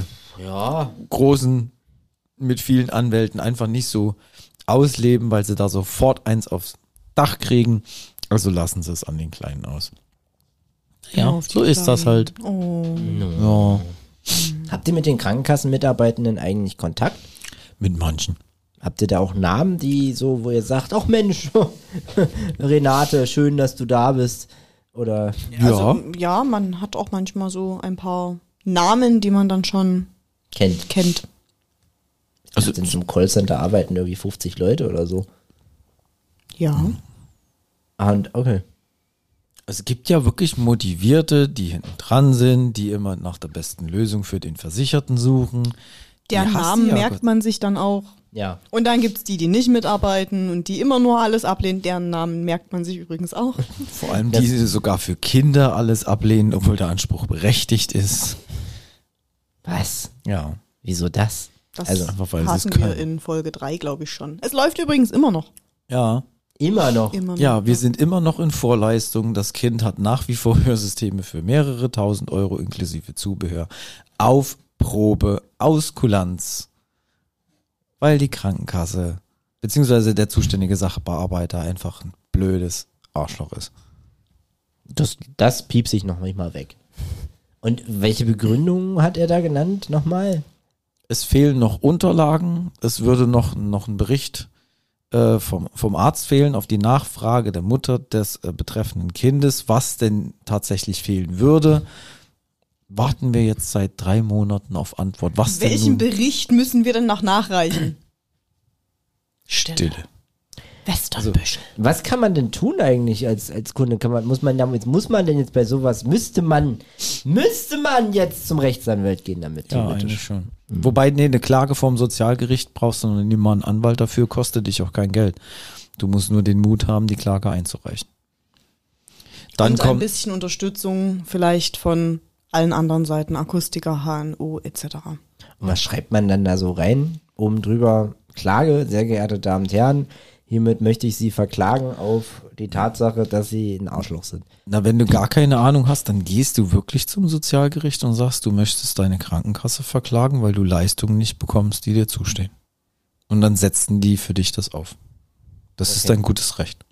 großen mit vielen Anwälten einfach nicht so ausleben, weil sie da sofort eins aufs Dach kriegen. Also lassen sie es an den Kleinen aus. Ja, auf die so ist das halt. Oh. Ja, Habt ihr mit den Krankenkassenmitarbeitenden eigentlich Kontakt? mit manchen. Habt ihr da auch Namen, die so, wo ihr sagt, ach Mensch, Renate, schön, dass du da bist? Oder Also, ja, man hat auch manchmal so ein paar Namen, die man dann schon kennt. also in so einem Callcenter arbeiten irgendwie 50 Leute oder so. Ja. Und okay. Es gibt ja wirklich Motivierte, die hinten dran sind, die immer nach der besten Lösung für den Versicherten suchen. Deren Die hast Namen du ja, merkt man sich dann auch. Ja. Und dann gibt's die nicht mitarbeiten und die immer nur alles ablehnen. Deren Namen merkt man sich übrigens auch. Vor allem die sogar für Kinder alles ablehnen, obwohl der Anspruch berechtigt ist. Was? Ja. Wieso das? Das Also, einfach, weil sie es hatten wir können. in Folge 3, glaube ich, schon. Es läuft übrigens immer noch. Ja. Immer noch. Immer noch. Ja, wir sind immer noch in Vorleistung. Das Kind hat nach wie vor Hörsysteme für mehrere tausend Euro inklusive Zubehör. Auf Probe, aus Kulanz. Weil die Krankenkasse, beziehungsweise der zuständige Sachbearbeiter einfach ein blödes Arschloch ist. Das piepse ich noch nicht mal weg. Und welche Begründung hat er da genannt nochmal? Es fehlen noch Unterlagen. Es würde noch ein Bericht vom Arzt fehlen auf die Nachfrage der Mutter des betreffenden Kindes, was denn tatsächlich fehlen würde. Warten wir jetzt seit 3 Monaten auf Antwort. Was denn Welchen nun? Bericht müssen wir denn noch nachreichen? Stille. Westernbüschel. Was kann man denn tun eigentlich als Kunde? Muss man denn jetzt bei sowas, müsste man jetzt zum Rechtsanwalt gehen damit? Ja, theoretisch? eigentlich schon. Wobei, eine Klage vorm Sozialgericht brauchst du noch nicht mal einen Anwalt dafür, kostet dich auch kein Geld. Du musst nur den Mut haben, die Klage einzureichen. Dann Und ein kommt, bisschen Unterstützung vielleicht von allen anderen Seiten, Akustiker, HNO etc. Und was schreibt man dann da so rein? Oben drüber, Klage, sehr geehrte Damen und Herren, hiermit möchte ich Sie verklagen auf die Tatsache, dass Sie ein Arschloch sind. wenn du gar keine Ahnung hast, dann gehst du wirklich zum Sozialgericht und sagst, du möchtest deine Krankenkasse verklagen, weil du Leistungen nicht bekommst, die dir zustehen. Und dann setzen die für dich das auf. Das ist dein gutes Recht.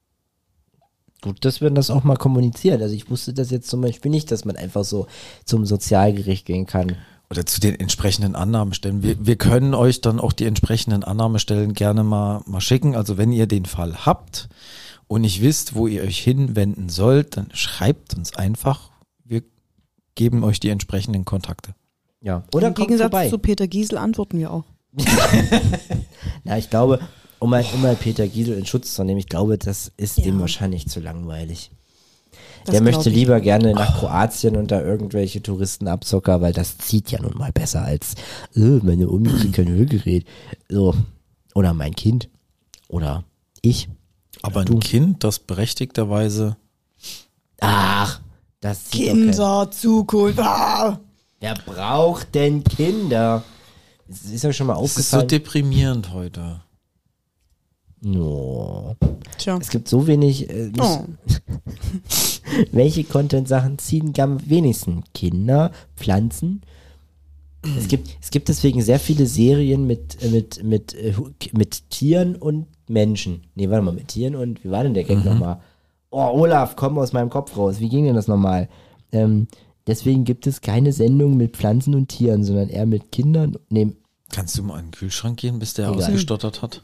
Gut, dass wir das auch mal kommunizieren. Also ich wusste das jetzt zum Beispiel nicht, dass man einfach so zum Sozialgericht gehen kann. Oder zu den entsprechenden Annahmestellen. Wir können euch dann auch die entsprechenden Annahmestellen gerne mal schicken. Also wenn ihr den Fall habt und nicht wisst, wo ihr euch hinwenden sollt, dann schreibt uns einfach. Wir geben euch die entsprechenden Kontakte. Ja. Oder Im kommt Gegensatz vorbei. zu Peter Giesel antworten wir auch. Ja, ich glaube, um mal Peter Giesel in Schutz zu nehmen, ich glaube, das ist dem wahrscheinlich zu langweilig. Das Der möchte glaub ich. lieber gerne nach Kroatien und da irgendwelche Touristen abzocker, weil das zieht ja nun mal besser als meine Omi kriegt kein Hörgerät. So. Oder mein Kind. Oder ich. Aber Du. ein Kind, das berechtigterweise, Ach, das zieht doch kein- Kinder, Zukunft. Ah! Wer braucht denn Kinder? Es ist ja schon mal es ist so aufgefallen. deprimierend heute. No. Tja. Es gibt so wenig. Oh. Welche Content-Sachen ziehen am wenigsten? Kinder, Pflanzen. Es gibt deswegen sehr viele Serien mit Tieren und Menschen. Nee, warte mal, mit Tieren und, wie war denn der Gag nochmal? Oh, Olaf, komm aus meinem Kopf raus. Wie ging denn das nochmal? Deswegen gibt es keine Sendung mit Pflanzen und Tieren, sondern eher mit Kindern. Nee, Kannst du mal in den Kühlschrank gehen, bis der Egal. ausgestottert hat?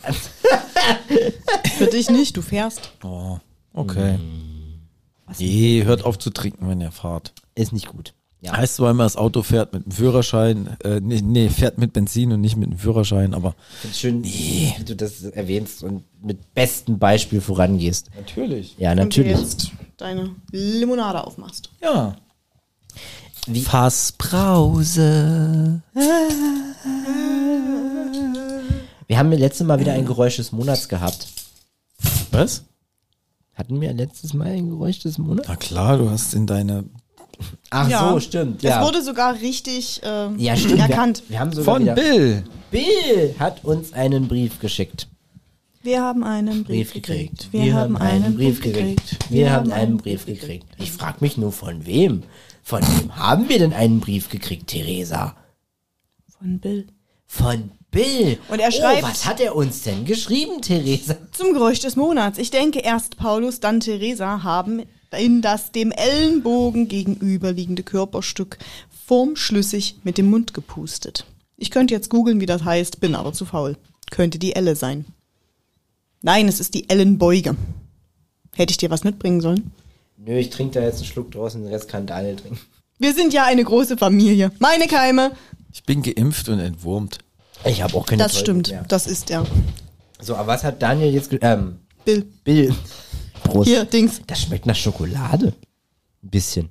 Für dich nicht, du fährst. Oh, okay. Nee, hört auf zu trinken, wenn ihr fahrt. ist nicht gut. Ja. Heißt zwar immer, das Auto fährt mit dem Führerschein, fährt mit Benzin und nicht mit dem Führerschein, aber Ich finde es schön, wie du das erwähnst und mit bestem Beispiel vorangehst. natürlich. Ja, Und du natürlich. jetzt deine Limonade aufmachst. Ja. Wie- Fassbrause. Wir haben letztes Mal wieder ein Geräusch des Monats gehabt. Was? Hatten wir letztes Mal ein Geräusch des Monats? Na klar, du hast in deine Ach Ja. so, stimmt. Ja, Es wurde sogar richtig ja stimmt. erkannt. Wir haben sogar von wieder, Bill. Bill hat uns einen Brief geschickt. Wir haben einen Wir haben einen Brief gekriegt. Ich frage mich nur, von wem? Von wem haben wir denn einen Brief gekriegt, Theresa? Von Bill. Von Bill. Und er schreibt- was hat er uns denn geschrieben, Theresa? Zum Geräusch des Monats. Ich denke, erst Paulus, dann Theresa haben in das dem Ellenbogen gegenüberliegende Körperstück formschlüssig mit dem Mund gepustet. Ich könnte jetzt googeln, wie das heißt, bin aber zu faul. Könnte die Elle sein. Nein, es ist die Ellenbeuge. Hätte ich dir was mitbringen sollen? Nö, ich trinke da jetzt einen Schluck draus und den Rest kann Daniel trinken. Wir sind ja eine große Familie. Meine Keime. Ich bin geimpft und entwurmt. Ich habe auch keine Das Zeugnis stimmt. mehr. Das ist er. So, aber was hat Daniel jetzt Bill. Bill. Prost. Hier, Dings. Das schmeckt nach Schokolade. Ein bisschen.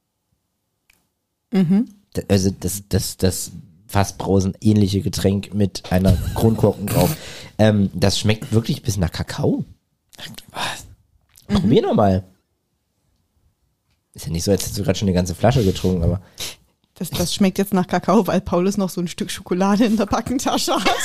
Also das Fassbrausen ähnliche Getränk mit einer Kronkorken drauf. Das schmeckt wirklich ein bisschen nach Kakao. Was? Probier noch mal. Ist ja nicht so, als hättest du gerade schon eine ganze Flasche getrunken, aber Das schmeckt jetzt nach Kakao, weil Paulus noch so ein Stück Schokolade in der Backentasche hat.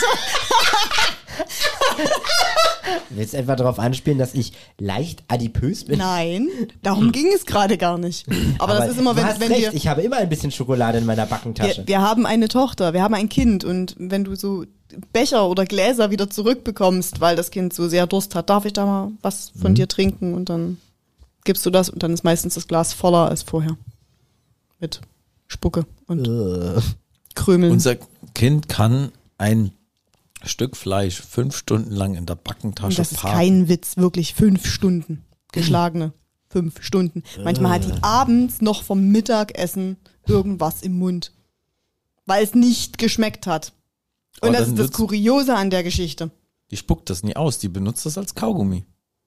willst du etwa darauf anspielen, dass ich leicht adipös bin? Nein, darum ging es gerade gar nicht. Aber das ist immer, du hast wenn recht, ich habe immer ein bisschen Schokolade in meiner Backentasche. wir haben eine Tochter, wir haben ein Kind und wenn du so Becher oder Gläser wieder zurückbekommst, weil das Kind so sehr Durst hat, darf ich da mal was von dir trinken und dann gibst du das und dann ist meistens das Glas voller als vorher. Mit Spucke und Krümeln. Unser Kind kann ein Stück Fleisch 5 Stunden lang in der Backentasche Und das ist parken. kein Witz, wirklich 5 Stunden. Geschlagene 5 Stunden. Manchmal hat die abends noch vom Mittagessen irgendwas im Mund. Weil es nicht geschmeckt hat. Und Aber das dann ist das wird's- Kuriose an der Geschichte. Die spuckt das nie aus, die benutzt das als Kaugummi.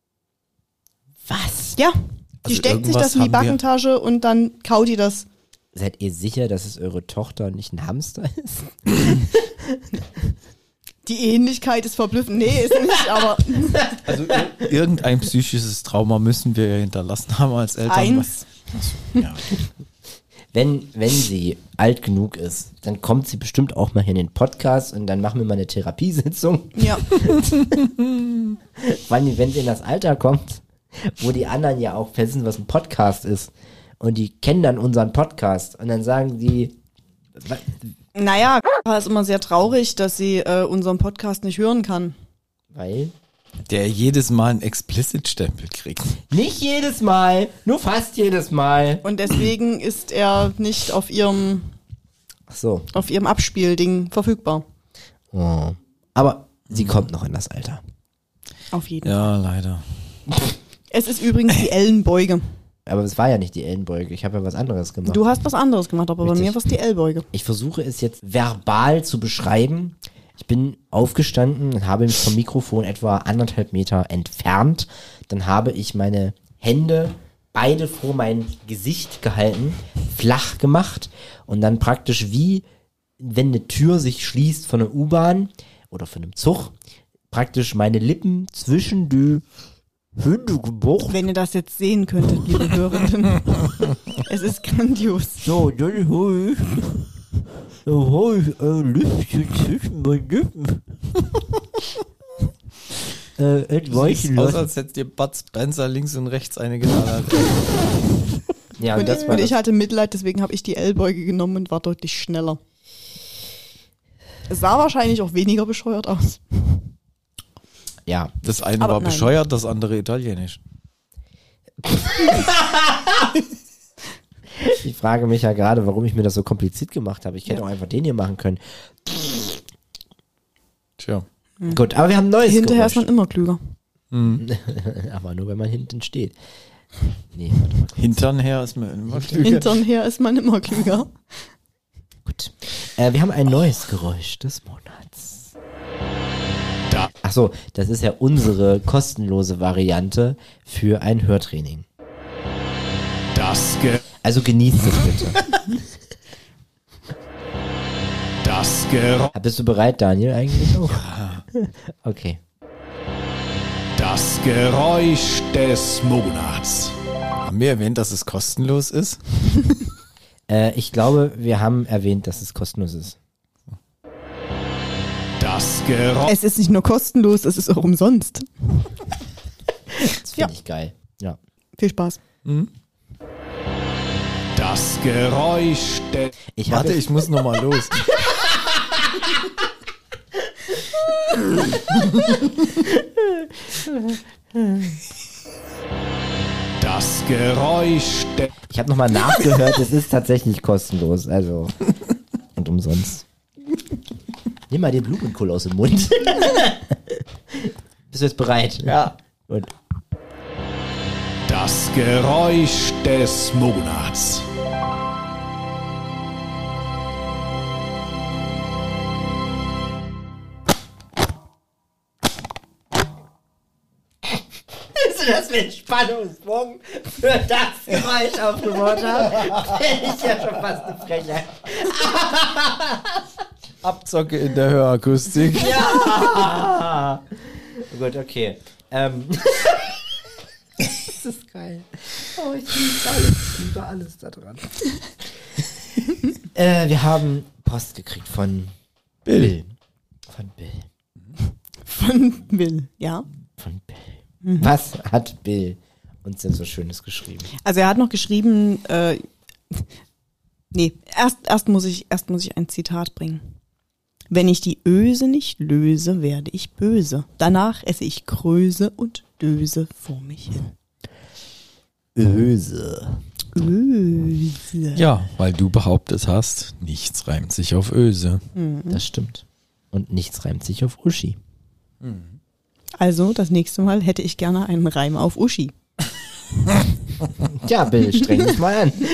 Was? Ja, die Also steckt sich irgendwas das in die haben wir- Backentasche und dann kaut die das. Seid ihr sicher, dass es eure Tochter nicht ein Hamster ist? Die Ähnlichkeit ist verblüffend. Nee, ist nicht, aber Also irgendein psychisches Trauma müssen wir ja hinterlassen haben als Eltern. eins. Ja. Wenn sie alt genug ist, dann kommt sie bestimmt auch mal hier in den Podcast und dann machen wir mal eine Therapiesitzung. Ja, Vor allem, wenn sie in das Alter kommt, wo die anderen ja auch wissen, was ein Podcast ist. Und die kennen dann unseren Podcast. Und dann sagen die, naja, ist immer sehr traurig, dass sie unseren Podcast nicht hören kann. weil? Der jedes Mal einen Explicit-Stempel kriegt. Nicht jedes Mal, nur fast jedes Mal. Und deswegen ist er nicht auf ihrem Ach so. Abspielding verfügbar. Oh. Aber sie kommt noch in das Alter. Auf jeden Fall. Ja, leider. Es ist übrigens die Ellenbeuge. Aber es war ja nicht die Ellenbeuge. Ich habe ja was anderes gemacht. Du hast was anderes gemacht, aber bei Richtig. mir war es die Ellbeuge. Ich versuche es jetzt verbal zu beschreiben. Ich bin aufgestanden und habe mich vom Mikrofon etwa 1,5 Meter entfernt. Dann habe ich meine Hände beide vor mein Gesicht gehalten, flach gemacht und dann praktisch wie wenn eine Tür sich schließt von einer U-Bahn oder von einem Zug, praktisch meine Lippen zwischen die Hände gebracht. Wenn ihr das jetzt sehen könntet, liebe Hörerinnen. Es ist grandios. So, dann hol ich ein Lüftchen zwischen meinen Lippen. Entweichen Aus, lassen. als hätte dir Bud Spencer links und rechts eine getan. Ja, und das war Und das. ich hatte Mitleid, deswegen habe ich die Ellbeuge genommen und war deutlich schneller. Es sah wahrscheinlich auch weniger bescheuert aus. Ja, Das eine Aber war nein. bescheuert, das andere italienisch. ich frage mich ja gerade, warum ich mir das so kompliziert gemacht habe. Ich hätte auch einfach den hier machen können. Tja. Gut, aber wir haben ein neues Hinterher ist Geräusch. man immer klüger. Aber nur, wenn man hinten steht. Nee, warte mal. Hintern her ist mir immer klüger. Hintern her ist man immer klüger. Gut. Wir haben ein neues Geräusch des Monats. Achso, das ist ja unsere kostenlose Variante für ein Hörtraining. Also genießt es bitte. Das Geräusch. Bist du bereit, Daniel, eigentlich auch? Ja. Okay. Das Geräusch des Monats. Haben wir erwähnt, dass es kostenlos ist? Ich glaube, wir haben erwähnt, dass es kostenlos ist. Das Geräusch. Es ist nicht nur kostenlos, es ist auch umsonst. Das finde ich geil. Ja. Viel Spaß. Das Geräusch des... Warte, ich muss noch mal los. Das Geräusch des... Ich habe nochmal nachgehört, es ist tatsächlich kostenlos, also und umsonst. Nimm mal den Blumenkohl aus dem Mund. Bist du jetzt bereit? Ja. Und Das Geräusch des Monats. dass wir einen Spannungsbogen für das Geräusch aufgebaut haben, finde ich ja schon fast eine Frechheit. Abzocke in der Hörakustik. Ja! Gut, okay. Das ist geil. Oh, ich liebe alles da dran. Wir haben Post gekriegt von Bill. Von Bill. Von Bill, ja. Von Bill. Was hat Bill uns denn so Schönes geschrieben? Also er hat noch geschrieben, erst muss ich ein Zitat bringen. Wenn ich die Öse nicht löse, werde ich böse. Danach esse ich Größe und Döse vor mich hin. Öse. Öse. Ja, weil du behauptet hast, nichts reimt sich auf Öse. Das stimmt. Und nichts reimt sich auf Uschi. Also, das nächste Mal hätte ich gerne einen Reim auf Uschi. Ja, Bill, streng dich mal an.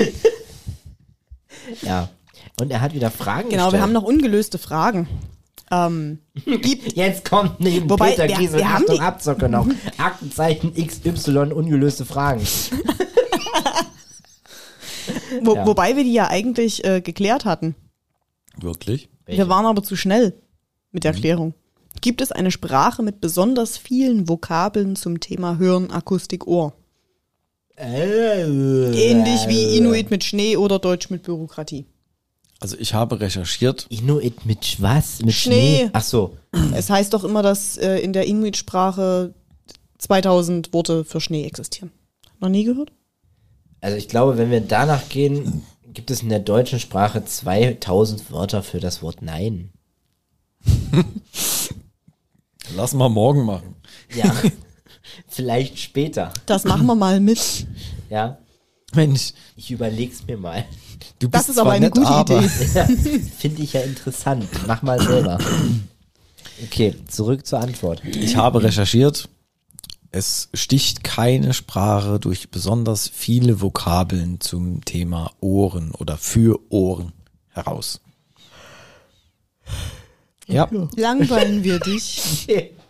Ja. Und er hat wieder Fragen Genau, gestellt. wir haben noch ungelöste Fragen. Jetzt kommt neben Wobei, Peter Giesel, wir haben Achtung, die- Abzocke noch. Aktenzeichen XY, ungelöste Fragen. Ja. Wobei wir die ja eigentlich geklärt hatten. Wirklich? Wir waren aber zu schnell mit der Erklärung. Gibt es eine Sprache mit besonders vielen Vokabeln zum Thema Hören, Akustik, Ohr? Ähnlich wie Inuit mit Schnee oder Deutsch mit Bürokratie. Also ich habe recherchiert. Inuit mit was? Mit Schnee. Schnee? Ach so. Es heißt doch immer, dass in der Inuit-Sprache 2000 Worte für Schnee existieren. Noch nie gehört? Also ich glaube, wenn wir danach gehen, gibt es in der deutschen Sprache 2000 Wörter für das Wort Nein. Lass mal morgen machen. Ja. Vielleicht später. Das machen wir mal mit. Ja. Mensch, Ich überleg's mir mal. du Das bist ist aber zwar eine nett, gute aber Idee. Finde ich ja interessant. Mach mal selber. Okay, zurück zur Antwort. Ich habe recherchiert. Es sticht keine Sprache durch besonders viele Vokabeln zum Thema Ohren oder für Ohren heraus. Ja, Langweilen wir dich.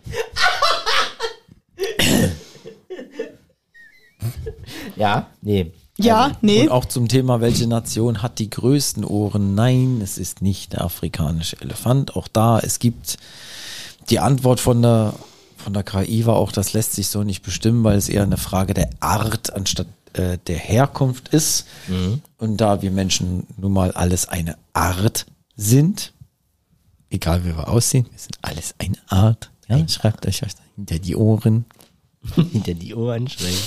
Ja, nee. Ja, nee. und auch zum Thema, welche Nation hat die größten Ohren? Nein, es ist nicht der afrikanische Elefant. Auch da, es gibt die Antwort von der KI war auch, das lässt sich so nicht bestimmen, weil es eher eine Frage der Art anstatt der Herkunft ist. Und da wir Menschen nun mal alles eine Art sind, egal wie wir aussehen, wir sind alles eine Art. Ja, schreibt euch was hinter die Ohren. Hinter die Ohren schräg.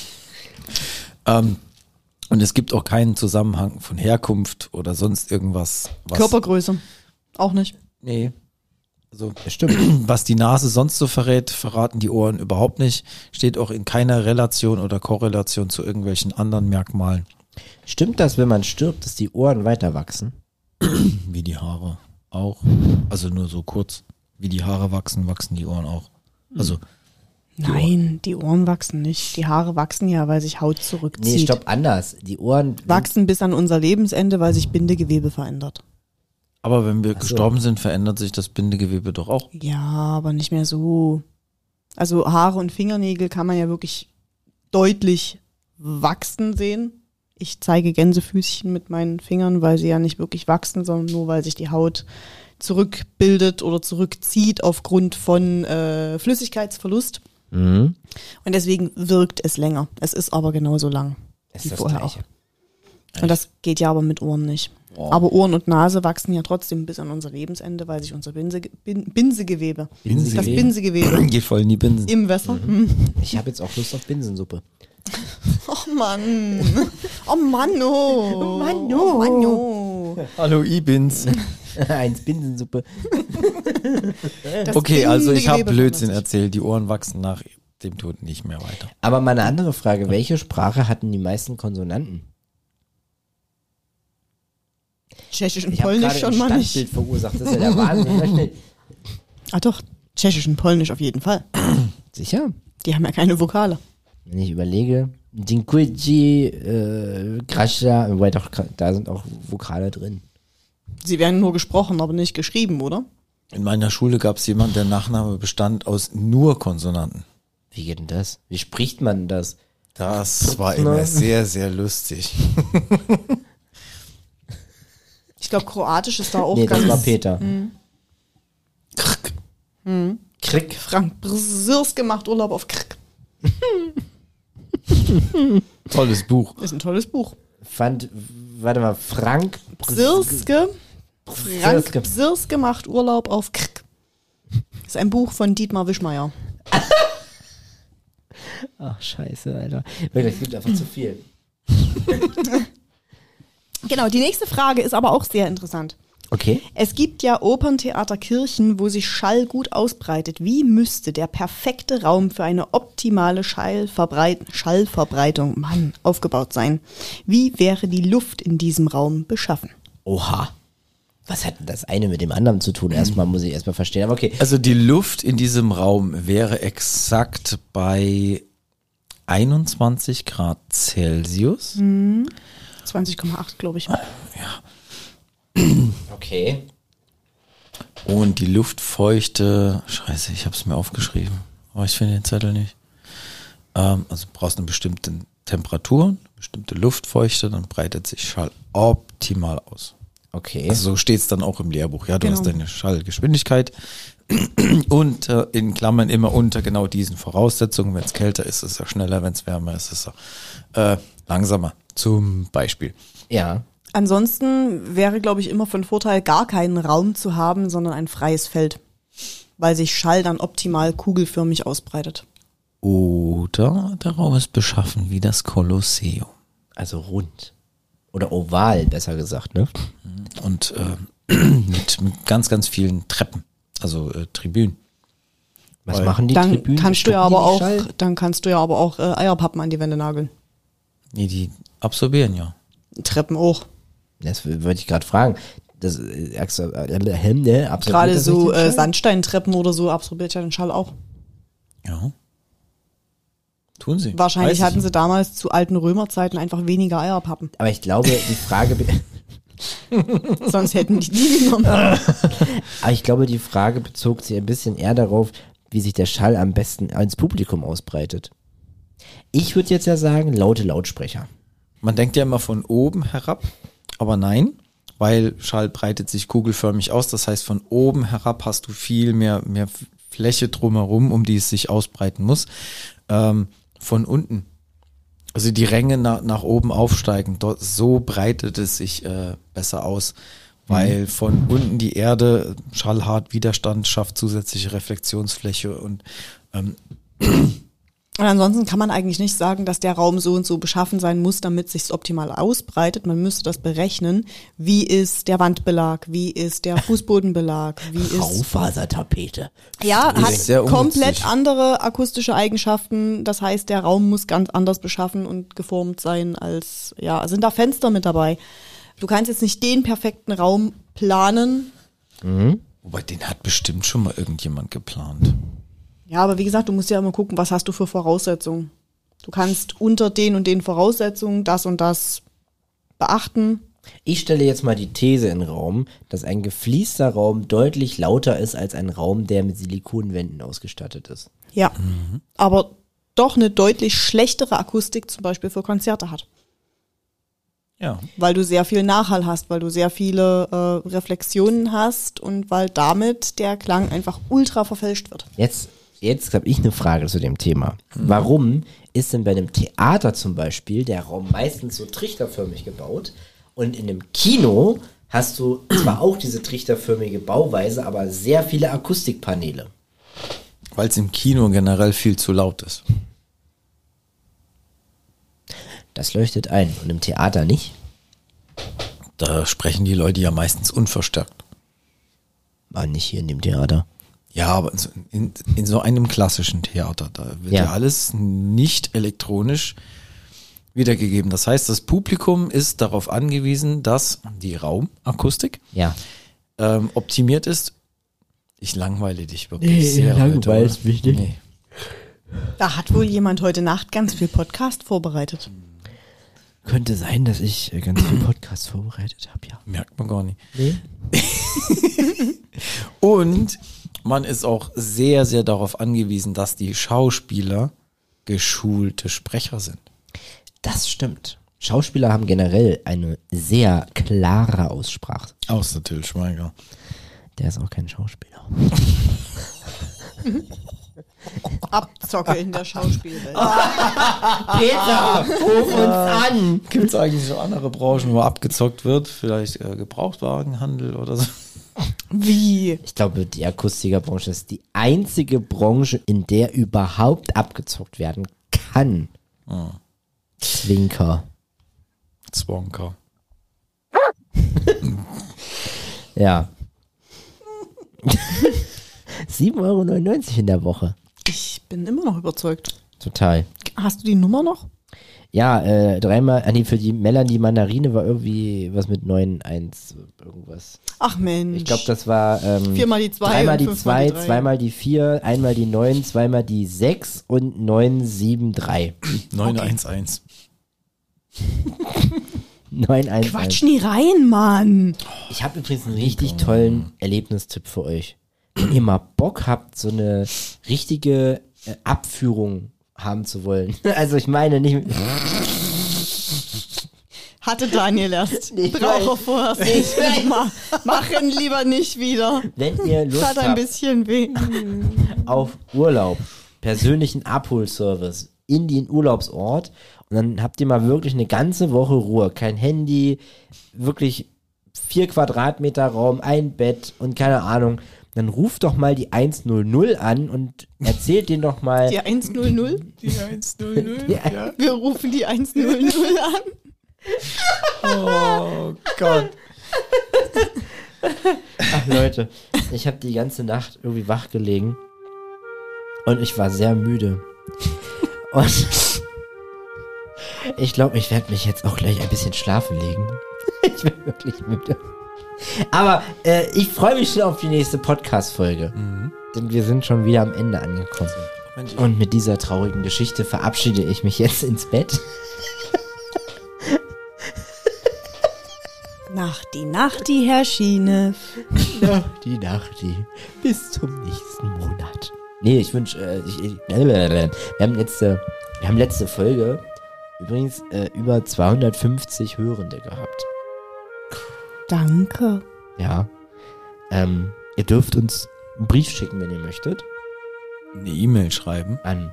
Und es gibt auch keinen Zusammenhang von Herkunft oder sonst irgendwas. Was, Körpergröße. Auch nicht. Nee. Also, stimmt. Was die Nase sonst so verrät, verraten die Ohren überhaupt nicht. Steht auch in keiner Relation oder Korrelation zu irgendwelchen anderen Merkmalen. Stimmt das, wenn man stirbt, dass die Ohren weiter wachsen? Wie die Haare auch. Also nur so kurz. Wie die Haare wachsen, wachsen die Ohren auch. Also Nein, die Ohren wachsen nicht. Die Haare wachsen ja, weil sich Haut zurückzieht. Nee, stopp, anders. Die Ohren Wachsen bis an unser Lebensende, weil sich Bindegewebe verändert. Aber wenn wir gestorben sind, verändert sich das Bindegewebe doch auch. Ja, aber nicht mehr so. Also Haare und Fingernägel kann man ja wirklich deutlich wachsen sehen. Ich zeige Gänsefüßchen mit meinen Fingern, weil sie ja nicht wirklich wachsen, sondern nur, weil sich die Haut zurückbildet oder zurückzieht aufgrund von Flüssigkeitsverlust. Mhm. Und deswegen wirkt es länger. Es ist aber genauso lang ist wie das vorher Gleiche. auch. Und das geht ja aber mit Ohren nicht. Oh. Aber Ohren und Nase wachsen ja trotzdem bis an unser Lebensende, weil sich unser Binsegewebe, das Binsegewebe Geh voll in die Binsen. im Wasser. Ich habe jetzt auch Lust auf Binsensuppe. Oh Mann. Oh Mann, oh. Oh Mann, oh. Oh Mann, oh. Hallo Ibins. Eins Binsensuppe. Das Okay, also ich habe Bindegewebe Blödsinn verändert erzählt. Die Ohren wachsen nach dem Tod nicht mehr weiter. Aber mal eine andere Frage. Welche Sprache hatten die meisten Konsonanten? sich. Tschechisch und Ich habe Polnisch gerade schon ein mal nicht. Standbild verursacht. Das ist ja der Wahnsinn. Ah doch, Tschechisch und Polnisch auf jeden Fall. Sicher? Die haben ja keine Vokale. Wenn ich überlege, Dziękuję, Grascha, wobei doch, da sind auch Vokale drin. Sie werden nur gesprochen, aber nicht geschrieben, oder? In meiner Schule gab es jemanden, der Nachname bestand aus nur Konsonanten. Wie geht denn das? Wie spricht man das? Das war immer sehr, sehr lustig. Ich glaube, Kroatisch ist da auch Nee, ganz... das war Peter. Krieg. Frank Brzirske macht Urlaub auf Krk. Tolles Buch. Ist ein tolles Buch. Warte mal, Frank Brzirske. Frank Brzirske. Brzirske macht Urlaub auf Krk. Ist ein Buch von Dietmar Wischmeier. Ach, scheiße, Alter. Wirklich, es gibt einfach zu viel. Genau, die nächste Frage ist aber auch sehr interessant. Okay. Es gibt ja Operntheater, Kirchen, wo sich Schall gut ausbreitet. Wie müsste der perfekte Raum für eine optimale Schallverbreitung aufgebaut sein? Wie wäre die Luft in diesem Raum beschaffen? Oha. Was hat denn das eine mit dem anderen zu tun? Erstmal muss ich erstmal verstehen, aber okay. Also die Luft in diesem Raum wäre exakt bei 21 Grad Celsius. 20,8, glaube ich. Okay. Und die Luftfeuchte, scheiße, ich habe es mir aufgeschrieben, aber ich finde den Zettel nicht. Also du brauchst eine bestimmte Temperatur, eine bestimmte Luftfeuchte, dann breitet sich Schall optimal aus. Okay. Also so steht es dann auch im Lehrbuch. Ja, du Genau. hast deine Schallgeschwindigkeit und in Klammern immer unter genau diesen Voraussetzungen. Wenn es kälter ist, ist es ja schneller, wenn es wärmer ist, ist es langsamer. Zum Beispiel. Ja. Ansonsten wäre, glaube ich, immer von Vorteil, gar keinen Raum zu haben, sondern ein freies Feld, weil sich Schall dann optimal kugelförmig ausbreitet. Oder der Raum ist beschaffen wie das Kolosseum. Also rund. Oder oval, besser gesagt, ne? Und mit ganz, ganz vielen Treppen, also Tribünen. Was Weil- machen die Dann Tribünen? kannst du ja Stoppen aber die auch, Schall? dann kannst du ja aber auch Eierpappen an die Wände nageln. Nee, die absorbieren ja. Treppen auch. Das wollte ich gerade fragen. Das Gerade so Sandsteintreppen oder so absorbiert ja den Schall auch. Ja. Tun sie. Wahrscheinlich Weiß hatten ich. sie damals zu alten Römerzeiten einfach weniger Eierpappen. Aber ich glaube, die Frage, Sonst hätten die genommen. aber ich glaube, die Frage bezog sich ein bisschen eher darauf, wie sich der Schall am besten ins Publikum ausbreitet. Ich würde jetzt ja sagen, laute Lautsprecher. Man denkt ja immer von oben herab, aber nein, weil Schall breitet sich kugelförmig aus. Das heißt, von oben herab hast du viel mehr Fläche drumherum, um die es sich ausbreiten muss. Von unten, also die Ränge nach oben aufsteigen, dort, so breitet es sich besser aus, weil von unten die Erde schallhart Widerstand schafft, zusätzliche Reflexionsfläche und Und ansonsten kann man eigentlich nicht sagen, dass der Raum so und so beschaffen sein muss, damit sich's optimal ausbreitet. Man müsste das berechnen. Wie ist der Wandbelag? Wie ist der Fußbodenbelag? Wie ist Raufasertapete. ja, Ist hat sehr komplett ungünstig. andere akustische Eigenschaften. Das heißt, der Raum muss ganz anders beschaffen und geformt sein als, ja, sind da Fenster mit dabei. Du kannst jetzt nicht den perfekten Raum planen. wobei den hat bestimmt schon mal irgendjemand geplant. Ja, aber wie gesagt, du musst ja immer gucken, was hast du für Voraussetzungen. Du kannst unter den und den Voraussetzungen das und das beachten. Ich stelle jetzt mal die These in den Raum, dass ein gefliester Raum deutlich lauter ist als ein Raum, der mit Silikonwänden ausgestattet ist. Ja, aber doch eine deutlich schlechtere Akustik zum Beispiel für Konzerte hat. Ja. Weil du sehr viel Nachhall hast, weil du sehr viele Reflexionen hast und weil damit der Klang einfach ultra verfälscht wird. Jetzt habe ich eine Frage zu dem Thema. Warum ist denn bei einem Theater zum Beispiel der Raum meistens so trichterförmig gebaut und in einem Kino hast du zwar auch diese trichterförmige Bauweise, aber sehr viele Akustikpaneele? Weil es im Kino generell viel zu laut ist. Das leuchtet ein. Und im Theater nicht? Da sprechen die Leute ja meistens unverstärkt. Aber nicht hier in dem Theater. Ja, aber in so einem klassischen Theater, da wird ja alles nicht elektronisch wiedergegeben. Das heißt, das Publikum ist darauf angewiesen, dass die Raumakustik optimiert ist. Ich langweile dich wirklich sehr. langweilst mich nicht. Nee. Da hat wohl jemand heute Nacht ganz viel Podcast vorbereitet. Könnte sein, dass ich ganz viel Podcast vorbereitet habe, ja. Merkt man gar nicht. Nee? Und man ist auch sehr, sehr darauf angewiesen, dass die Schauspieler geschulte Sprecher sind. Das stimmt. Schauspieler haben generell eine sehr klare Aussprache. Außer Till Schweiger. Der ist auch kein Schauspieler. Abzocke in der Schauspielwelt. Peter, ruf uns an! Gibt es eigentlich so andere Branchen, wo abgezockt wird? Vielleicht Gebrauchtwagenhandel oder so? Wie? Ich glaube, die Akustikerbranche ist die einzige Branche, in der überhaupt abgezockt werden kann. Zwinker. Zwonker. Ja. 7,99 € in der Woche. Ich bin immer noch überzeugt. Total. Hast du die Nummer noch? Ja, dreimal, für die Melanie Mandarine war irgendwie was mit 9,1 irgendwas. Ach Mensch. Ich glaube, das war 4 mal die 2 dreimal und die 5 2, mal die 3. zweimal die 4, einmal die 9, zweimal die 6 und 973. 911. 911. Quatsch nie rein, Mann. Ich habe übrigens einen richtig tollen Erlebnistipp für euch. Wenn ihr mal Bock habt, so eine richtige Abführung haben zu wollen. Also ich meine nicht... Hatte Daniel erst. Ich Brauche weiß. vorher Ich weiß. Machen lieber nicht wieder. Wenn ihr Lust Hat ein habt bisschen weh. auf Urlaub, persönlichen Abholservice in den Urlaubsort und dann habt ihr mal wirklich eine ganze Woche Ruhe. Kein Handy, wirklich 4 Quadratmeter Raum, ein Bett und keine Ahnung. Dann ruft doch mal die 100 an und erzählt denen doch mal... Die 100? Die 100, ja. Wir rufen die 100 an. Oh Gott. Ach Leute, ich habe die ganze Nacht irgendwie wach gelegen und ich war sehr müde. Und ich glaube, ich werde mich jetzt auch gleich ein bisschen schlafen legen. Ich bin wirklich müde. Aber ich freue mich schon auf die nächste Podcast-Folge. Denn wir sind schon wieder am Ende angekommen. Und mit dieser traurigen Geschichte verabschiede ich mich jetzt ins Bett. Nachti, Herr Schiene. Nachti. Bis zum nächsten Monat. Nee, ich wünsche, wir haben letzte Folge übrigens über 250 Hörende gehabt. Danke. Ja. Ihr dürft uns einen Brief schicken, wenn ihr möchtet. Eine E-Mail schreiben. An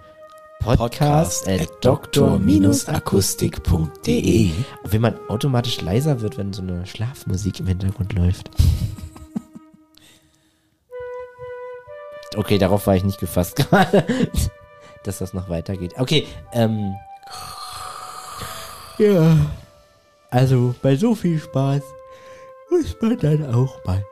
podcast@doktor-akustik.de. Und wenn man automatisch leiser wird, wenn so eine Schlafmusik im Hintergrund läuft. Okay, darauf war ich nicht gefasst gerade, dass das noch weitergeht. Okay, ja. Also, bei so viel Spaß muss man dann auch mal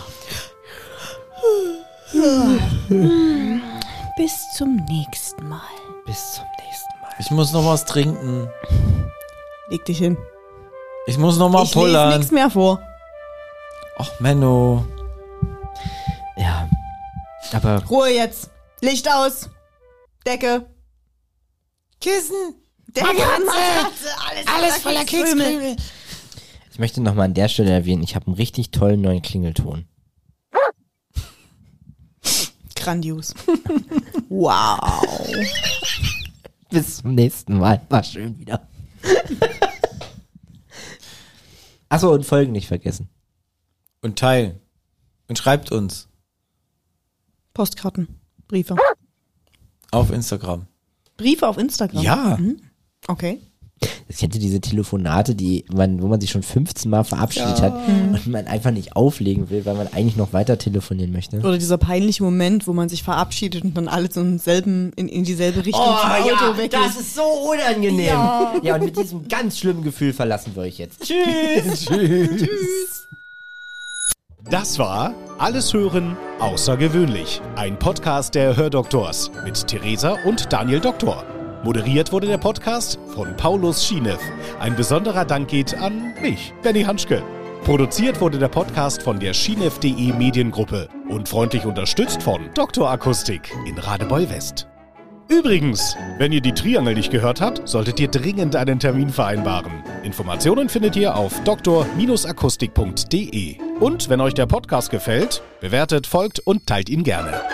schlafen. Bis zum nächsten Mal. Bis zum nächsten Mal. Ich muss noch was trinken. Leg dich hin. Ich muss noch mal Ich lese pullern. nichts mehr vor. Ach, Menno. Ja, aber Ruhe jetzt. Licht aus. Decke. Kissen. Decke, Matratze, Alles voller Kekskrümel. Ich möchte nochmal an der Stelle erwähnen, ich habe einen richtig tollen neuen Klingelton. Grandios. Wow. Bis zum nächsten Mal. War schön wieder. Achso, und Folgen nicht vergessen. Und teilen. Und schreibt uns. Postkarten. Briefe. Auf Instagram. Briefe auf Instagram? Ja. Okay. Ich hätte diese Telefonate, wo man sich schon 15 Mal verabschiedet hat und man einfach nicht auflegen will, weil man eigentlich noch weiter telefonieren möchte. Oder dieser peinliche Moment, wo man sich verabschiedet und dann alle in dieselbe Richtung zum Auto weg das ist so unangenehm. Ja, und mit diesem ganz schlimmen Gefühl verlassen wir euch jetzt. Tschüss. Tschüss. Das war Alles hören, außergewöhnlich. Ein Podcast der Hördoktors mit Theresa und Daniel Doktor. Moderiert wurde der Podcast von Paulus Schienew. Ein besonderer Dank geht an mich, Benny Hanschke. Produziert wurde der Podcast von der Schienew.de Mediengruppe und freundlich unterstützt von Dr. Akustik in Radebeul West. Übrigens, wenn ihr die Triangel nicht gehört habt, solltet ihr dringend einen Termin vereinbaren. Informationen findet ihr auf dr-akustik.de. Und wenn euch der Podcast gefällt, bewertet, folgt und teilt ihn gerne.